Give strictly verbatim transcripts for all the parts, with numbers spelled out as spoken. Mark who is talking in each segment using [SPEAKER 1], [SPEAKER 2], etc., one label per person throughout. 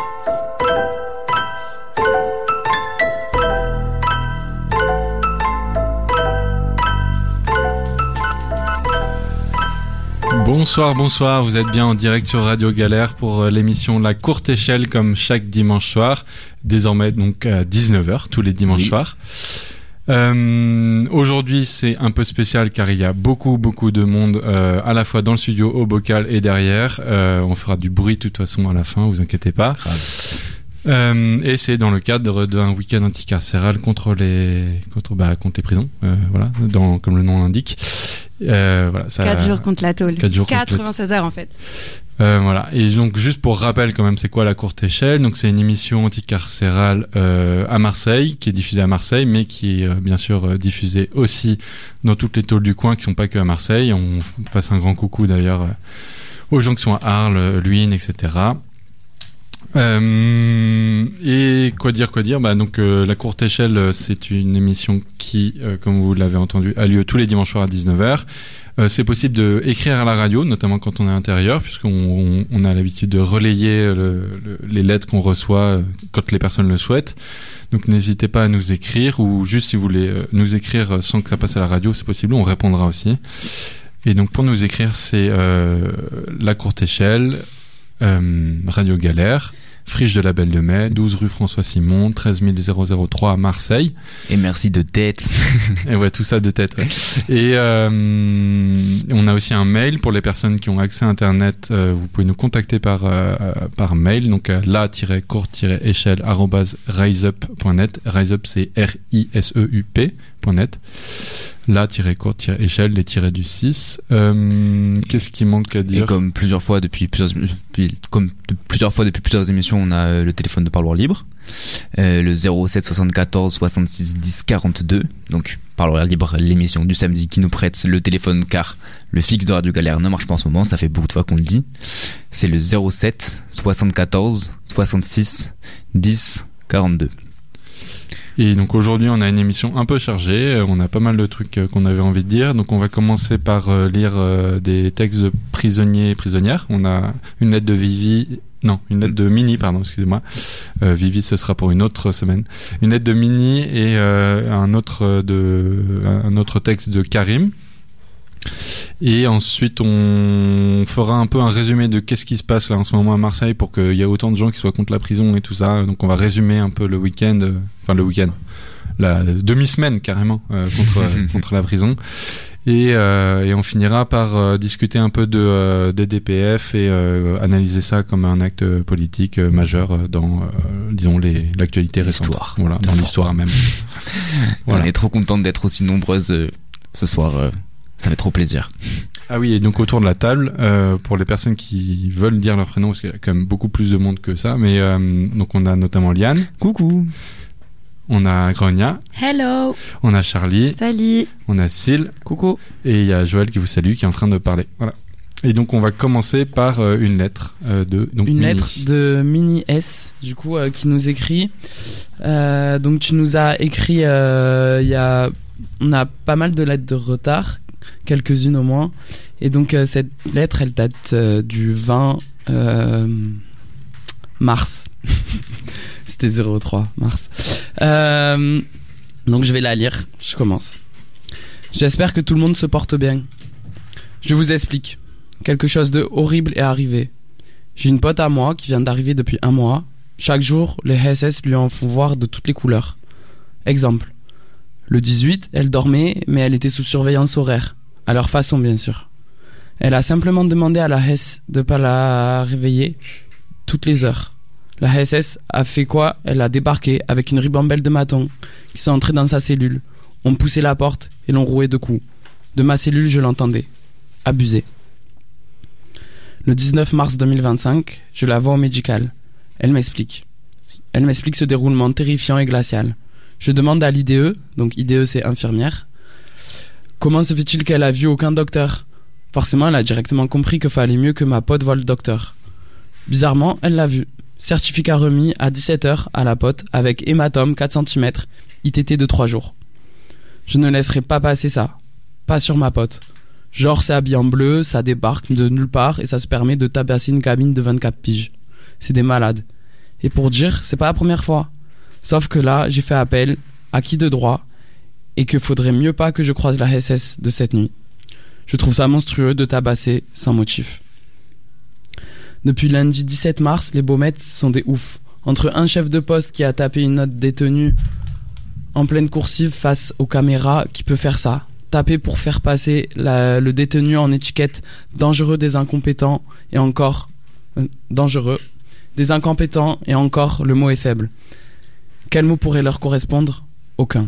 [SPEAKER 1] Bonsoir, bonsoir, vous êtes bien en direct sur Radio Galère pour l'émission La Courte Échelle comme chaque dimanche soir, désormais donc à dix-neuf heures tous les dimanches oui. soirs. Euh, aujourd'hui c'est un peu spécial car il y a beaucoup beaucoup de monde euh, à la fois dans le studio, au bocal et derrière. Euh, on fera du bruit de toute façon à la fin, vous inquiétez pas. Euh, et c'est dans le cadre d'un week-end anticarcéral contre les contre bah contre les prisons, euh, voilà, dans comme le nom l'indique. Euh, voilà, ça,
[SPEAKER 2] quatre jours contre la tôle.
[SPEAKER 1] quatre jours
[SPEAKER 2] quatre-vingt-seize
[SPEAKER 1] contre...
[SPEAKER 2] heures en fait.
[SPEAKER 1] Euh, voilà. Et donc juste pour rappel quand même, c'est quoi La Courte Échelle ? Donc c'est une émission anticarcérale euh, à Marseille, qui est diffusée à Marseille, mais qui est euh, bien sûr euh, diffusée aussi dans toutes les tôles du coin, qui sont pas que à Marseille. On passe un grand coucou d'ailleurs euh, aux gens qui sont à Arles, Luynes, et cetera. Euh, et quoi dire, quoi dire bah donc euh, La Courte Échelle, c'est une émission qui, euh, comme vous l'avez entendu, a lieu tous les dimanches soirs à dix-neuf heures. Euh, c'est possible de écrire à la radio, notamment quand on est à l'intérieur, puisqu'on on, on a l'habitude de relayer le, le, les lettres qu'on reçoit euh, quand les personnes le souhaitent. Donc n'hésitez pas à nous écrire, ou juste si vous voulez euh, nous écrire sans que ça passe à la radio, c'est possible, on répondra aussi. Et donc pour nous écrire, c'est euh, La Courte Échelle, euh, Radio Galère, Friche de la Belle de Mai, douze rue François Simon, treize mille trois à Marseille.
[SPEAKER 3] Et merci de tête.
[SPEAKER 1] Et ouais, tout ça de tête, ouais. Et euh, on a aussi un mail pour les personnes qui ont accès à Internet. Euh, vous pouvez nous contacter par, euh, par mail, donc à la-courte-échelle arobase riseup point net. Riseup, c'est R I S E U P point net. La-courte-échelle, les tirés du six. Euh, qu'est-ce qui manque à dire ?
[SPEAKER 3] Et comme plusieurs fois depuis plusieurs, comme de, plusieurs fois depuis plusieurs émissions, on a le téléphone de parloir libre, euh, le zéro sept soixante-quatorze soixante-six dix quarante-deux. Donc parloir libre, l'émission du samedi qui nous prête le téléphone car le fixe de Radio Galère ne marche pas en ce moment. Ça fait beaucoup de fois qu'on le dit. C'est le zéro sept soixante-quatorze soixante-six dix quarante-deux.
[SPEAKER 1] Et donc aujourd'hui on a une émission un peu chargée, on a pas mal de trucs qu'on avait envie de dire, donc on va commencer par euh, lire euh, des textes de prisonniers et prisonnières. On a une lettre de Vivi, non une lettre de Mini, pardon, excusez-moi, euh, Vivi ce sera pour une autre semaine, une lettre de Mini et euh, un autre de un autre texte de Karim. Et ensuite on fera un peu un résumé de qu'est-ce qui se passe là en ce moment à Marseille pour qu'il y ait autant de gens qui soient contre la prison et tout ça. Donc on va résumer un peu le week-end, euh, enfin le week-end, la demi-semaine carrément euh, contre contre la prison. Et, euh, et on finira par euh, discuter un peu de euh, des D P F et euh, analyser ça comme un acte politique euh, majeur dans euh, disons les l'actualité récente.
[SPEAKER 3] L'histoire.
[SPEAKER 1] Voilà, dans l'histoire même.
[SPEAKER 3] Voilà. On est trop contente d'être aussi nombreuses euh, ce soir. Euh, ça fait trop plaisir.
[SPEAKER 1] Ah oui, et donc autour de la table, euh, pour les personnes qui veulent dire leur prénom, parce qu'il y a quand même beaucoup plus de monde que ça, mais euh, donc on a notamment Liane.
[SPEAKER 3] Coucou.
[SPEAKER 1] On a Grogna.
[SPEAKER 2] Hello.
[SPEAKER 1] On a Charlie.
[SPEAKER 2] Salut.
[SPEAKER 1] On a Syl.
[SPEAKER 2] Coucou.
[SPEAKER 1] Et il y a Joël qui vous salue, qui est en train de parler. Voilà. Et donc on va commencer par euh, une lettre euh, de donc
[SPEAKER 4] une
[SPEAKER 1] Mini.
[SPEAKER 4] lettre de Mini S, du coup, euh, qui nous écrit. Euh, donc tu nous as écrit, il euh, y a, on a pas mal de lettres de retard, quelques-unes au moins. Et donc euh, cette lettre, elle date euh, du vingt euh, mars. C'était zéro trois mars. Euh, donc je vais la lire. Je commence. J'espère que tout le monde se porte bien. Je vous explique. Quelque chose de horrible est arrivé. J'ai une pote à moi qui vient d'arriver depuis un mois. Chaque jour, les S S lui en font voir de toutes les couleurs. Exemple. Le dix-huit, elle dormait, mais elle était sous surveillance horaire. À leur façon, bien sûr. Elle a simplement demandé à la S de ne pas la réveiller toutes les heures. La S S a fait quoi ? Elle a débarqué avec une ribambelle de matons qui sont entrés dans sa cellule, ont poussé la porte et l'ont roué de coups. De ma cellule, je l'entendais. Abusé. Le dix-neuf mars deux mille vingt-cinq, je la vois au médical. Elle m'explique. Elle m'explique ce déroulement terrifiant et glacial. Je demande à l'I D E, donc I D E c'est infirmière, comment se fait-il qu'elle a vu aucun docteur ? Forcément, elle a directement compris qu'il fallait mieux que ma pote voie le docteur. Bizarrement, elle l'a vu. Certificat remis à dix-sept heures à la pote avec hématome quatre centimètres, I T T de trois jours. Je ne laisserai pas passer ça. Pas sur ma pote. Genre c'est habillé en bleu, ça débarque de nulle part et ça se permet de tabasser une cabine de vingt-quatre piges. C'est des malades. Et pour dire, c'est pas la première fois. Sauf que là, j'ai fait appel, acquis de droit, et que faudrait mieux pas que je croise la S S de cette nuit. Je trouve ça monstrueux de tabasser sans motif. Depuis lundi dix-sept mars, les Baumettes sont des oufs. Entre un chef de poste qui a tapé une note détenue en pleine coursive face aux caméras qui peut faire ça, taper pour faire passer la, le détenu en étiquette dangereux des incompétents et encore euh, dangereux des incompétents et encore le mot est faible. Quel mot pourrait leur correspondre? Aucun.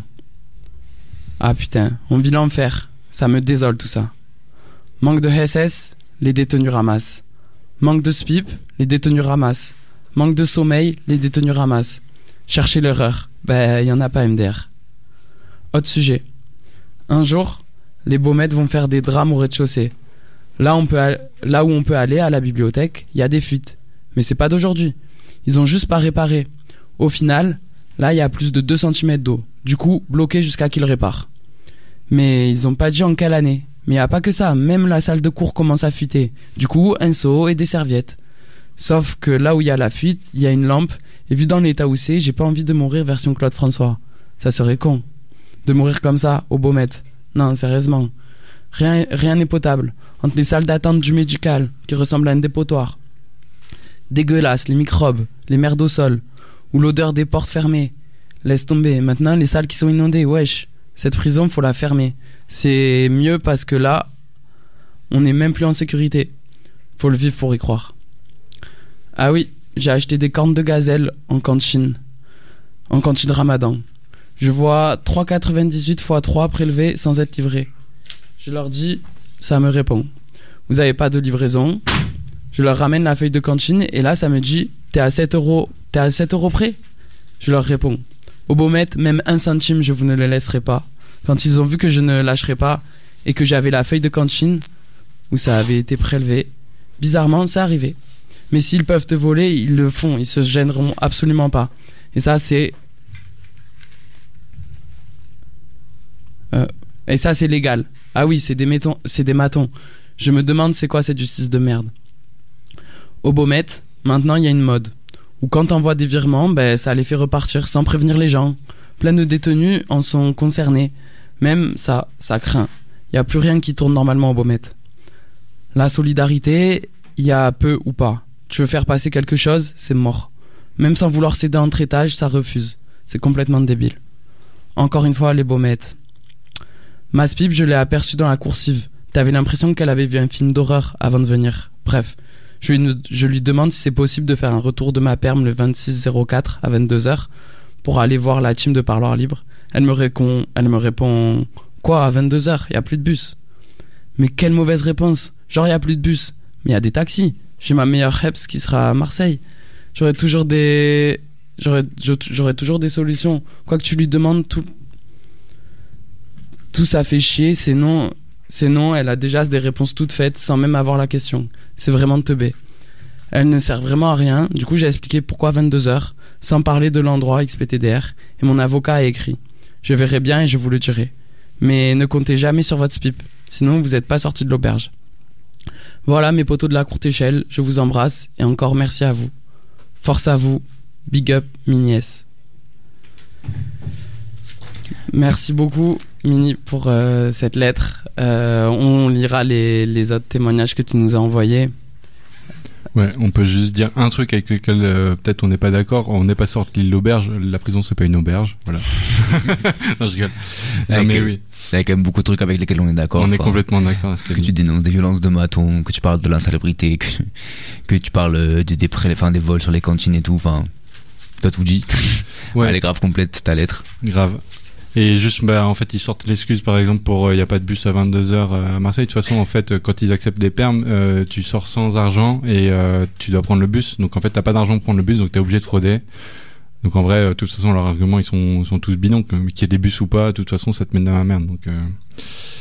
[SPEAKER 4] Ah putain, on vit l'enfer. Ça me désole tout ça. Manque de S S, les détenus ramassent. Manque de S P I P, les détenus ramassent. Manque de sommeil, les détenus ramassent. Cherchez l'erreur. Ben, il n'y en a pas M D R. Autre sujet. Un jour, les Baumettes vont faire des drames au rez-de-chaussée. Là, on peut al- là où on peut aller, à la bibliothèque, il y a des fuites. Mais c'est pas d'aujourd'hui. Ils ont juste pas réparé. Au final, là, il y a plus de deux centimètres d'eau. Du coup, bloqué jusqu'à qu'ils réparent. Mais ils ont pas dit en quelle année. Mais il n'y a pas que ça. Même la salle de cours commence à fuiter. Du coup, un seau et des serviettes. Sauf que là où il y a la fuite, il y a une lampe. Et vu dans l'état où c'est, j'ai pas envie de mourir version Claude François. Ça serait con. De mourir comme ça, aux Baumettes. Non, sérieusement. Rien, rien n'est potable. Entre les salles d'attente du médical, qui ressemblent à un dépotoir. Dégueulasse, les microbes, les merdes au sol. Ou l'odeur des portes fermées. Laisse tomber. Maintenant, les salles qui sont inondées, wesh. Cette prison, faut la fermer. C'est mieux parce que là, on n'est même plus en sécurité. Faut le vivre pour y croire. Ah oui, j'ai acheté des cornes de gazelle en cantine. En cantine Ramadan. Je vois trois virgule quatre-vingt-dix-huit fois trois prélevés sans être livrés. Je leur dis, ça me répond. Vous avez pas de livraison. Je leur ramène la feuille de cantine et là, ça me dit, t'es à sept euros, t'es à sept euros près? Je leur réponds. Au Baumettes, même un centime, je vous ne le laisserai pas. Quand ils ont vu que je ne lâcherai pas et que j'avais la feuille de cantine où ça avait été prélevé, bizarrement, c'est arrivé. Mais s'ils peuvent te voler, ils le font. Ils se gêneront absolument pas. Et ça, c'est... Euh... Et ça, c'est légal. Ah oui, c'est des, métons... c'est des matons. Je me demande c'est quoi cette justice de merde. Au Baumettes, maintenant, il y a une mode. Où quand t'envoies des virements, ben, ça les fait repartir sans prévenir les gens. Plein de détenus en sont concernés. Même ça, ça craint. Il n'y a plus rien qui tourne normalement au Baumettes. La solidarité, il y a peu ou pas. Tu veux faire passer quelque chose, c'est mort. Même sans vouloir céder en traitage, ça refuse. C'est complètement débile. Encore une fois, les Baumettes. Ma S P I P, je l'ai aperçue dans la coursive. T'avais l'impression qu'elle avait vu un film d'horreur avant de venir. Bref, je lui, je lui demande si c'est possible de faire un retour de ma perme le vingt-six zéro quatre à vingt-deux heures pour aller voir la team de Parloir Libre. Elle me répond, elle me répond quoi, à vingt-deux heures, il y a plus de bus. Mais quelle mauvaise réponse. Genre, il y a plus de bus. Mais il y a des taxis. J'ai ma meilleure reps qui sera à Marseille. J'aurai toujours des... J'aurai, j'aurai toujours des solutions. Quoi que tu lui demandes, tout... Tout ça fait chier, c'est non... C'est non, elle a déjà des réponses toutes faites sans même avoir la question. C'est vraiment teubé. Elle ne sert vraiment à rien. Du coup, j'ai expliqué pourquoi vingt-deux heures, sans parler de l'endroit X P T D R. Et mon avocat a écrit. Je verrai bien et je vous le dirai. Mais ne comptez jamais sur votre S P I P. Sinon, vous n'êtes pas sortis de l'auberge. Voilà mes potos de la courte échelle, je vous embrasse et encore merci à vous. Force à vous, big up Mini S. Merci beaucoup Mini pour euh, cette lettre. Euh, on lira les, les autres témoignages que tu nous as envoyés.
[SPEAKER 1] Ouais, on peut juste dire un truc avec lequel euh, peut-être on n'est pas d'accord. On n'est pas sorti de l'auberge. La prison, c'est pas une auberge. Voilà. Non, je rigole. Non,
[SPEAKER 3] Avec,
[SPEAKER 1] mais oui.
[SPEAKER 3] Il y a quand même beaucoup de trucs avec lesquels on est d'accord.
[SPEAKER 1] On est
[SPEAKER 3] enfin,
[SPEAKER 1] complètement d'accord.
[SPEAKER 3] Que tu dénonces des violences de matons, que tu parles de l'insalubrité, que, que tu parles euh, des, des, prélèvements, enfin, des vols sur les cantines et tout. Enfin, t'as tout dit.
[SPEAKER 1] Ouais.
[SPEAKER 3] Elle est grave complète, ta lettre.
[SPEAKER 1] Grave. Et juste, bah, en fait, ils sortent l'excuse, par exemple, pour, il euh, n'y a pas de bus à vingt-deux heures à Marseille. De toute façon, en fait, quand ils acceptent des permes, euh, tu sors sans argent et euh, tu dois prendre le bus. Donc, en fait, t'as pas d'argent pour prendre le bus, donc t'es obligé de frauder. Donc, en vrai, euh, de toute façon, leurs arguments, ils sont, sont tous bidons. Qu'il y ait des bus ou pas, de toute façon, ça te met dans la merde. Donc, euh,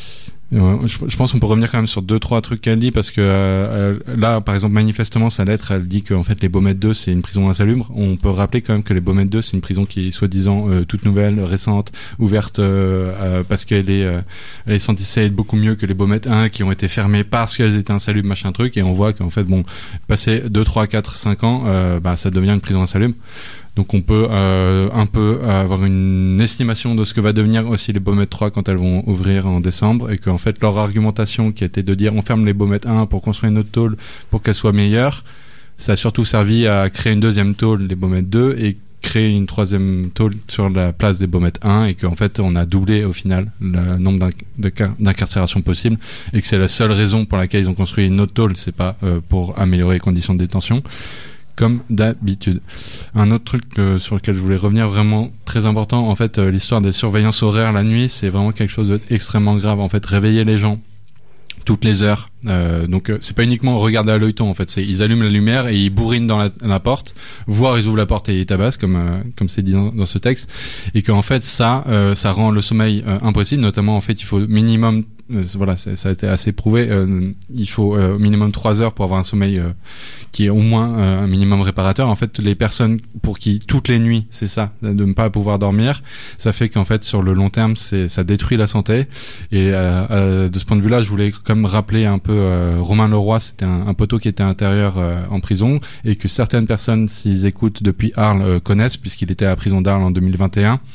[SPEAKER 1] Je, je pense qu'on peut revenir quand même sur deux trois trucs qu'elle dit parce que euh, là par exemple manifestement sa lettre elle dit que en fait les Baumettes deux c'est une prison insalubre. On peut rappeler quand même que les Baumettes deux c'est une prison qui est soi-disant euh, toute nouvelle, récente, ouverte euh, euh, parce qu'elle est euh, elle est censée être beaucoup mieux que les Baumettes un qui ont été fermées parce qu'elles étaient insalubres machin truc, et on voit qu'en fait bon passer deux trois quatre cinq ans euh, bah ça devient une prison insalubre. Donc on peut euh, un peu avoir une estimation de ce que va devenir aussi les Baumettes trois quand elles vont ouvrir en décembre, et qu'en fait leur argumentation qui était de dire on ferme les Baumettes un pour construire une autre tôle pour qu'elle soit meilleure, ça a surtout servi à créer une deuxième tôle, les Baumettes deux, et créer une troisième tôle sur la place des Baumettes un, et qu'en fait on a doublé au final le nombre d'incarcérations possibles, et que c'est la seule raison pour laquelle ils ont construit une autre tôle, c'est pas euh, pour améliorer les conditions de détention. Comme d'habitude. Un autre truc euh, sur lequel je voulais revenir, vraiment très important, en fait, euh, l'histoire des surveillances horaires la nuit, c'est vraiment quelque chose d'extrêmement grave. En fait, réveiller les gens toutes les heures. Euh, donc, euh, c'est pas uniquement regarder à l'œilleton. En fait, c'est ils allument la lumière et ils bourrinent dans la, la porte, voire ils ouvrent la porte et ils tabassent, comme euh, comme c'est dit dans, dans ce texte. Et qu'en fait, ça, euh, ça rend le sommeil euh, impossible. Notamment, en fait, il faut minimum Euh, voilà, ça a été assez prouvé. Euh, il faut euh, au minimum trois heures pour avoir un sommeil euh, qui est au moins euh, un minimum réparateur. En fait, les personnes pour qui toutes les nuits, c'est ça, de ne pas pouvoir dormir, ça fait qu'en fait sur le long terme, c'est ça détruit la santé. Et euh, euh, de ce point de vue-là, je voulais quand même rappeler un peu euh, Romain Leroy, c'était un, un poteau qui était à l'intérieur euh, en prison, et que certaines personnes, s'ils écoutent depuis Arles, euh, connaissent, puisqu'il était à la prison d'Arles en deux mille vingt et un.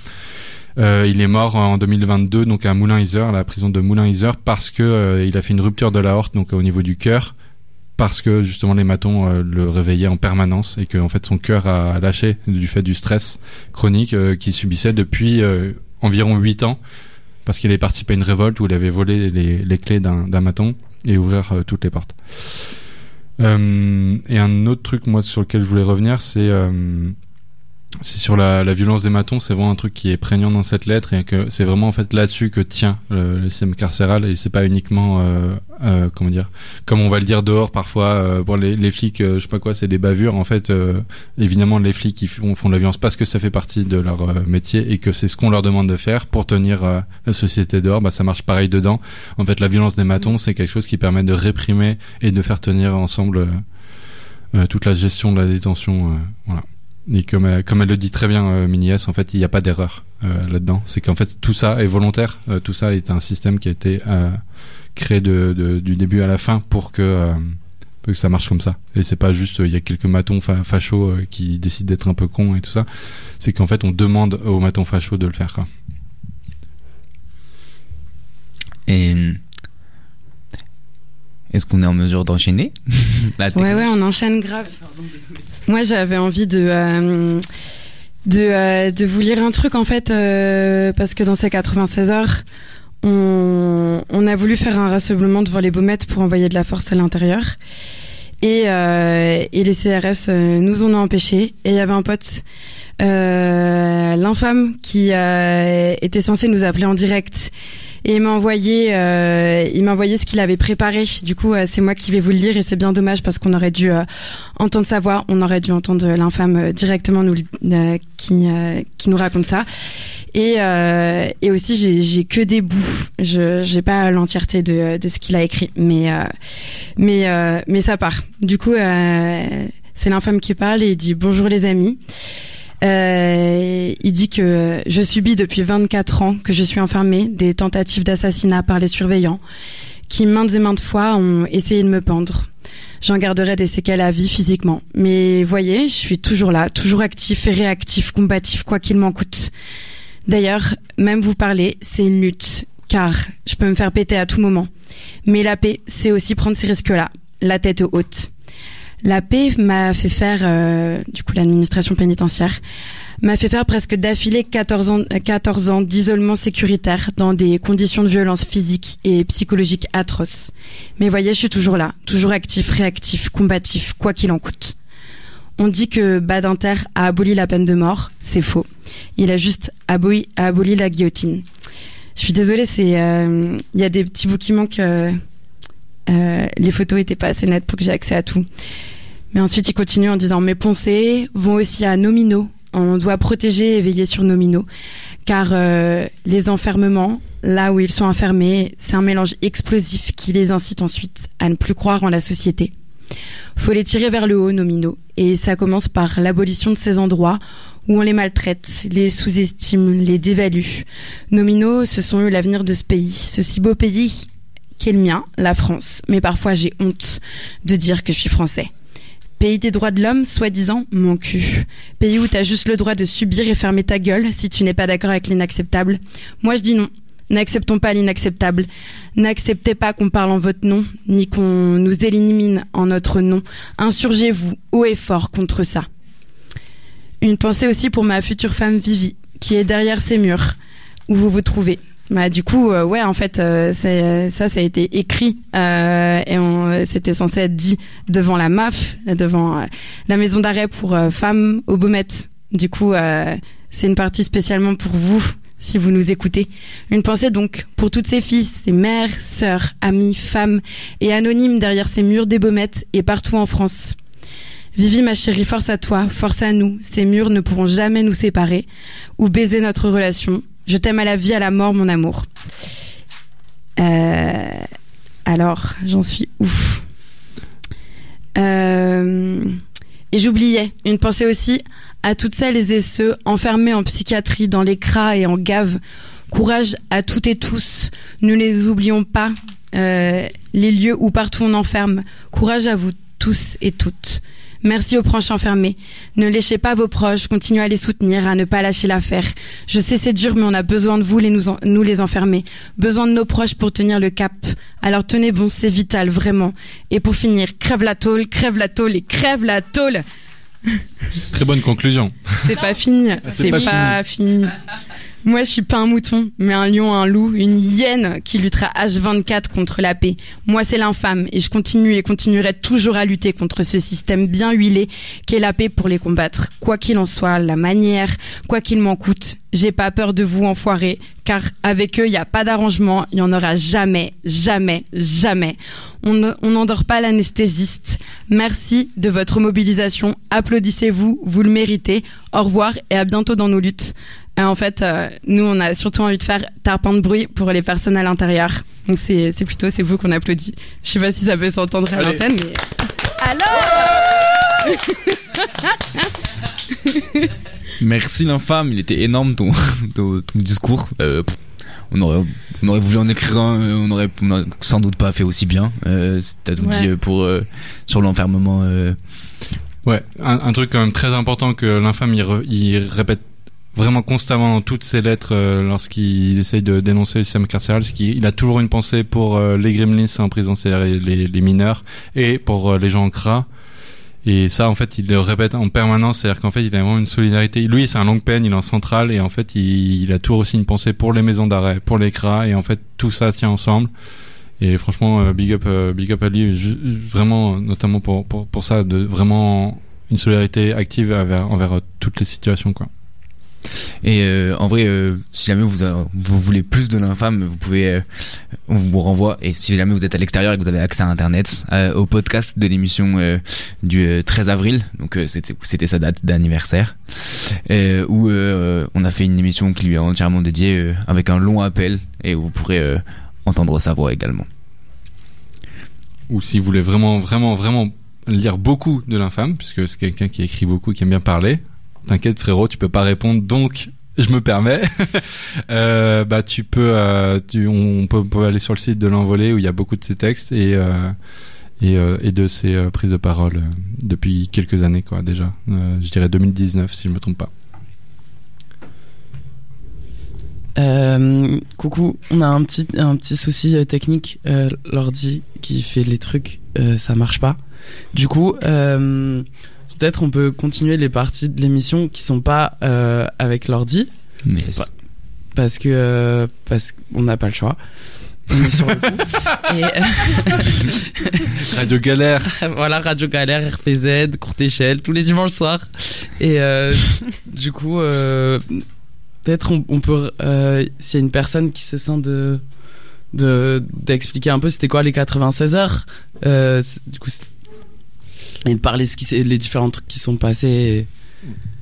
[SPEAKER 1] Euh, il est mort en deux mille vingt-deux, donc à Moulins-Isère, la prison de Moulins-Isère, parce que euh, il a fait une rupture de l'aorte, donc au niveau du cœur, parce que justement les matons euh, le réveillaient en permanence, et que en fait son cœur a lâché du fait du stress chronique euh, qu'il subissait depuis euh, environ huit ans, parce qu'il avait participé à une révolte où il avait volé les, les clés d'un, d'un maton et ouvert euh, toutes les portes. Euh, et un autre truc, moi, sur lequel je voulais revenir, c'est euh, c'est sur la, la violence des matons. C'est vraiment un truc qui est prégnant dans cette lettre, et que c'est vraiment en fait là-dessus que tient le, le système carcéral, et c'est pas uniquement euh, euh, comment dire, comme on va le dire dehors parfois euh, pour les, les flics, euh, je sais pas quoi, c'est des bavures. En fait, euh, évidemment, les flics ils font, font de la violence parce que ça fait partie de leur euh, métier, et que c'est ce qu'on leur demande de faire pour tenir euh, la société dehors. Bah ça marche pareil dedans. En fait, la violence des matons, c'est quelque chose qui permet de réprimer et de faire tenir ensemble euh, euh, toute la gestion de la détention. Euh, voilà. Et comme elle, comme elle le dit très bien, euh, Mini S, en fait, il n'y a pas d'erreur euh, là-dedans. C'est qu'en fait, tout ça est volontaire. Euh, tout ça est un système qui a été euh, créé de, de, du début à la fin pour que, euh, pour que ça marche comme ça. Et c'est pas juste, il euh, y a quelques matons fa- fachos euh, qui décident d'être un peu cons et tout ça. C'est qu'en fait, on demande aux matons fachos de le faire, quoi.
[SPEAKER 3] Et est-ce qu'on est en mesure d'enchaîner?
[SPEAKER 2] Ouais, ouais, on enchaîne grave. Moi, j'avais envie de euh, de euh, de vous lire un truc, en fait, euh, parce que dans ces quatre-vingt-seize heures, on on a voulu faire un rassemblement devant les Baumettes pour envoyer de la force à l'intérieur, et euh, et les C R S euh, nous en ont empêché. Et il y avait un pote, euh, l'infâme, qui euh, était censé nous appeler en direct. Et il m'a envoyé, euh, il m'a envoyé ce qu'il avait préparé. Du coup, euh, c'est moi qui vais vous le lire, et c'est bien dommage parce qu'on aurait dû euh, entendre sa voix. On aurait dû entendre l'infâme euh, directement nous, euh, qui, euh, qui nous raconte ça. Et, euh, et aussi, j'ai, j'ai que des bouts. Je, j'ai pas l'entièreté de, de ce qu'il a écrit, mais, euh, mais, euh, mais ça part. Du coup, euh, c'est l'infâme qui parle, et il dit: bonjour les amis. Euh, il dit que je subis depuis vingt-quatre ans que je suis enfermé des tentatives d'assassinat par les surveillants qui maintes et maintes fois ont essayé de me pendre. J'en garderai des séquelles à vie physiquement. Mais voyez, je suis toujours là, toujours actif et réactif, combatif, quoi qu'il m'en coûte. D'ailleurs, même vous parler, c'est une lutte, car je peux me faire péter à tout moment. Mais la paix, c'est aussi prendre ces risques-là, la tête haute. La paix m'a fait faire, euh, du coup l'administration pénitentiaire, m'a fait faire presque d'affilée quatorze ans, quatorze ans d'isolement sécuritaire dans des conditions de violence physique et psychologique atroces. Mais voyez, je suis toujours là, toujours actif, réactif, combatif, quoi qu'il en coûte. On dit que Badinter a aboli la peine de mort, c'est faux. Il a juste aboli, a aboli la guillotine. Je suis désolée, c'est, il euh, y a des petits bouts qui manquent. Euh, Euh, les photos étaient pas assez nettes pour que j'ai accès à tout. Mais ensuite, il continue en disant: mes pensées vont aussi à nos minots. On doit protéger et veiller sur nos minots, car euh, les enfermements, là où ils sont enfermés, c'est un mélange explosif qui les incite ensuite à ne plus croire en la société. Faut les tirer vers le haut, nos minots, et ça commence par l'abolition de ces endroits où on les maltraite, les sous-estime, les dévalue. Nos minots, ce sont eux l'avenir de ce pays, ce si beau pays qu'est le mien, la France. Mais parfois j'ai honte de dire que je suis français. Pays des droits de l'homme, soi-disant, mon cul. Pays où t'as juste le droit de subir et fermer ta gueule si tu n'es pas d'accord avec l'inacceptable. Moi je dis non. N'acceptons pas l'inacceptable. N'acceptez pas qu'on parle en votre nom, ni qu'on nous élimine en notre nom. Insurgez-vous haut et fort contre ça. Une pensée aussi pour ma future femme Vivi, qui est derrière ces murs, où vous vous trouvez. Bah du coup, euh, ouais, en fait, euh, c'est, ça, ça a été écrit euh, et on, c'était censé être dit devant la M A F, devant euh, la maison d'arrêt pour euh, femmes aux baumettes. Du coup, euh, c'est une partie spécialement pour vous, si vous nous écoutez. Une pensée donc pour toutes ces filles, ces mères, sœurs, amies, femmes et anonymes derrière ces murs des baumettes et partout en France. Vivi, ma chérie, force à toi, force à nous. Ces murs ne pourront jamais nous séparer ou baiser notre relation. Je t'aime à la vie, à la mort, mon amour. Euh, alors, j'en suis ouf. Euh, et j'oubliais, une pensée aussi à toutes celles et ceux enfermés en psychiatrie, dans les cras et en gaves. Courage à toutes et tous. Ne les oublions pas, euh, les lieux où partout on enferme. Courage à vous tous et toutes. Merci aux proches enfermés. Ne léchez pas vos proches, continuez à les soutenir, à ne pas lâcher l'affaire. Je sais c'est dur, mais on a besoin de vous, les nous, en, nous les enfermés. Besoin de nos proches pour tenir le cap. Alors tenez bon, c'est vital, vraiment. Et pour finir, crève la tôle, crève la tôle et crève la tôle.
[SPEAKER 1] Très bonne conclusion.
[SPEAKER 2] C'est pas fini, c'est, c'est pas, pas fini. fini. Moi, je suis pas un mouton, mais un lion, un loup, une hyène qui luttera H vingt-quatre contre la paix. Moi, c'est l'infâme, et je continue et continuerai toujours à lutter contre ce système bien huilé qu'est la paix pour les combattre. Quoi qu'il en soit, la manière, quoi qu'il m'en coûte, j'ai pas peur de vous, enfoirés, car avec eux, il y a pas d'arrangement, il y en aura jamais, jamais, jamais. On n'endort pas l'anesthésiste. Merci de votre mobilisation. Applaudissez-vous, vous le méritez. Au revoir et à bientôt dans nos luttes. En fait, euh, nous, on a surtout envie de faire tarpin de bruit pour les personnes à l'intérieur. Donc, c'est, c'est plutôt, c'est vous qu'on applaudit. Je sais pas si ça peut s'entendre à Allez. l'antenne, mais... Alors
[SPEAKER 3] Merci l'infâme, il était énorme ton, ton, ton discours. Euh, on, aurait, on aurait voulu en écrire un, on aurait, on aurait sans doute pas fait aussi bien. Euh, t'as tout ouais. dit pour, euh, sur l'enfermement. Euh...
[SPEAKER 1] Ouais, un, un truc quand même très important que l'infâme, il, re, il répète vraiment constamment dans toutes ses lettres euh, lorsqu'il essaye de dénoncer le système carcéral, c'est qu'il a toujours une pensée pour euh, les gremlins en prison, c'est-à-dire les, les mineurs, et pour euh, les gens en C R A. Et ça, en fait, il le répète en permanence, c'est-à-dire qu'en fait, il a vraiment une solidarité. Lui, c'est un longue peine, il est en centrale, et en fait, il, il a toujours aussi une pensée pour les maisons d'arrêt, pour les C R A, et en fait, tout ça tient ensemble. Et franchement, euh, big up, euh, big up à lui, je, vraiment, notamment pour, pour, pour ça, de vraiment une solidarité active envers, envers euh, toutes les situations, quoi.
[SPEAKER 3] Et euh, en vrai, euh, si jamais vous, euh, vous voulez plus de l'infâme, vous pouvez, euh, on vous renvoie. Et si jamais vous êtes à l'extérieur et que vous avez accès à Internet, euh, au podcast de l'émission euh, du euh, treize avril, donc euh, c'était, c'était sa date d'anniversaire, euh, où euh, on a fait une émission qui lui est entièrement dédiée euh, avec un long appel, et vous pourrez euh, entendre sa voix également.
[SPEAKER 1] Ou si vous voulez vraiment, vraiment, vraiment lire beaucoup de l'infâme, puisque c'est quelqu'un qui écrit beaucoup, qui aime bien parler. T'inquiète frérot, tu peux pas répondre, donc je me permets. euh, bah tu peux, euh, tu, on peut, on peut aller sur le site de l'Envolée où il y a beaucoup de ses textes et euh, et, euh, et de ses euh, prises de parole euh, depuis quelques années quoi déjà. Euh, je dirais deux mille dix-neuf si je me trompe pas.
[SPEAKER 4] Euh, coucou, on a un petit un petit souci euh, technique. Euh, l'ordi qui fait les trucs, euh, ça marche pas. Du coup. Euh, Peut-être on peut continuer les parties de l'émission qui sont pas euh, avec l'ordi,
[SPEAKER 3] yes.
[SPEAKER 4] pas, parce que euh, parce qu'on n'a pas le choix. On est sur le coup. Et, euh,
[SPEAKER 1] Radio Galère.
[SPEAKER 4] Voilà, Radio Galère, R P Z, courte échelle, tous les dimanches soirs. Et euh, du coup, euh, peut-être on, on peut, euh, s'il y a une personne qui se sent de, de d'expliquer un peu c'était quoi les quatre-vingt-seize heures. Euh, du coup. C'est... Et de parler ce qui, les différents trucs qui sont passés.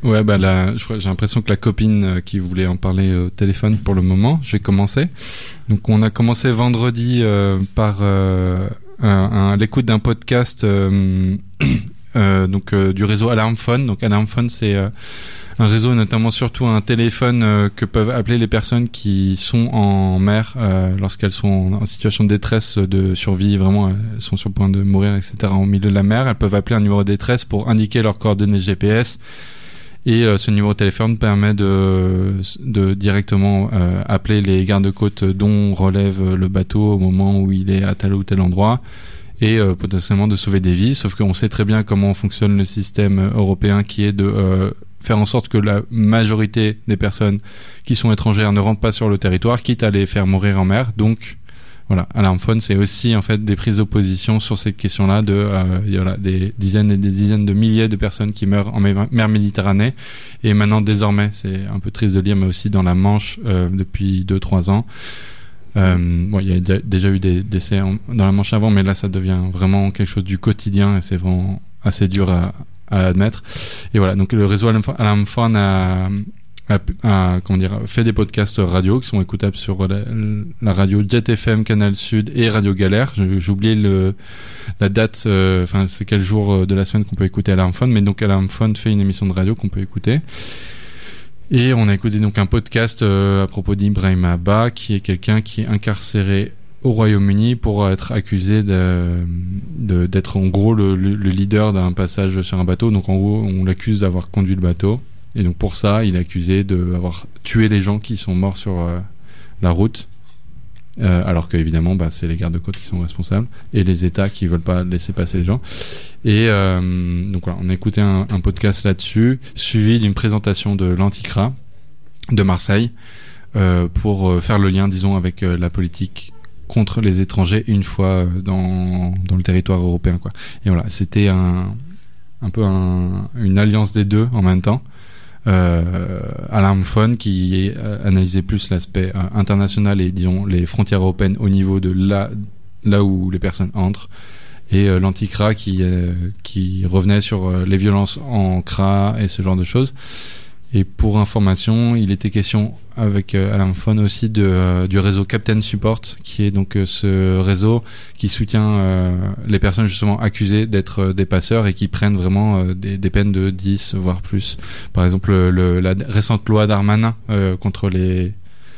[SPEAKER 1] Ouais, bah là, je crois, j'ai l'impression que la copine euh, qui voulait en parler au téléphone pour le moment, je vais commencer. Donc, on a commencé vendredi euh, par euh, un, un, l'écoute d'un podcast euh, euh, donc euh, du réseau Alarmphone. Donc, Alarmphone, c'est euh, un réseau, notamment surtout un téléphone euh, que peuvent appeler les personnes qui sont en mer euh, lorsqu'elles sont en, en situation de détresse de survie, vraiment elles sont sur le point de mourir, et cetera. Au milieu de la mer, elles peuvent appeler un numéro de détresse pour indiquer leurs coordonnées G P S. Et euh, ce numéro de téléphone permet de, de directement euh, appeler les gardes-côtes dont relève le bateau au moment où il est à tel ou tel endroit et euh, potentiellement de sauver des vies. Sauf qu'on sait très bien comment fonctionne le système européen qui est de euh, faire en sorte que la majorité des personnes qui sont étrangères ne rentrent pas sur le territoire, quitte à les faire mourir en mer. Donc voilà, Alarmphone, c'est aussi en fait des prises d'opposition sur cette question-là de euh, il y a des dizaines et des dizaines de milliers de personnes qui meurent en mer Méditerranée et maintenant désormais, c'est un peu triste de lire, mais aussi dans la Manche euh, depuis deux trois ans. Euh, bon, il y a déjà eu des décès en, dans la Manche avant, mais là ça devient vraiment quelque chose du quotidien et c'est vraiment assez dur à, à admettre. Et voilà, donc le réseau Alarmphone a A, a, comment dire, fait des podcasts radio qui sont écoutables sur la, la radio Jet F M, Canal Sud et Radio Galère. J'ai oublié le, la date, enfin euh, c'est quel jour de la semaine qu'on peut écouter Alarmphone, mais donc Alarmphone fait une émission de radio qu'on peut écouter. Et on a écouté donc un podcast euh, à propos d'Ibrahim Abba, qui est quelqu'un qui est incarcéré au Royaume-Uni pour être accusé de, de, d'être en gros le, le, le leader d'un passage sur un bateau. Donc en gros, on l'accuse d'avoir conduit le bateau. Et donc pour ça, il est accusé d'avoir tué les gens qui sont morts sur euh, la route, euh, alors qu'évidemment, bah, c'est les gardes-côtes qui sont responsables et les États qui veulent pas laisser passer les gens. Et euh, donc voilà, on a écouté un, un podcast là-dessus, suivi d'une présentation de l'Anticra de Marseille euh, pour euh, faire le lien, disons, avec euh, la politique contre les étrangers une fois euh, dans dans le territoire européen, quoi. Et voilà, c'était un un peu un, une alliance des deux en même temps. Euh, Alarmphone qui euh, analysait plus l'aspect euh, international et disons les frontières européennes au niveau de là là où les personnes entrent, et euh, l'Anticra qui euh, qui revenait sur euh, les violences en C R A et ce genre de choses. Et pour information, il était question avec euh, Alarmphone aussi de, euh, du réseau Captain Support, qui est donc euh, ce réseau qui soutient euh, les personnes justement accusées d'être euh, des passeurs et qui prennent vraiment euh, des, des peines de dix voire plus. Par exemple, le, la récente loi Darmanin euh, contre les,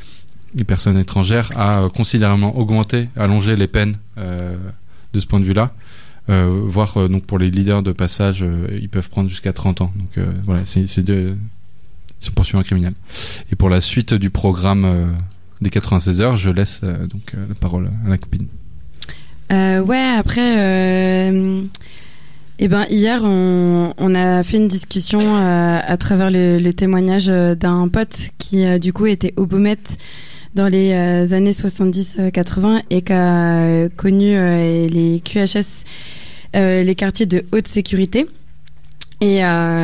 [SPEAKER 1] les personnes étrangères a euh, considérablement augmenté, allongé les peines euh, de ce point de vue-là. Euh, voire euh, donc pour les leaders de passage, euh, ils peuvent prendre jusqu'à trente ans. Donc euh, voilà, c'est, c'est de... Ils sont poursuivis en criminel. Et pour la suite du programme euh, des quatre-vingt-seize heures, je laisse euh, donc euh, la parole à la copine.
[SPEAKER 2] Euh, ouais, après, euh, eh ben hier, on, on a fait une discussion euh, à travers le, le témoignage d'un pote qui euh, du coup était au Beaumet dans les euh, années soixante-dix quatre-vingts et qui a euh, connu euh, les Q H S, euh, les quartiers de haute sécurité. Et,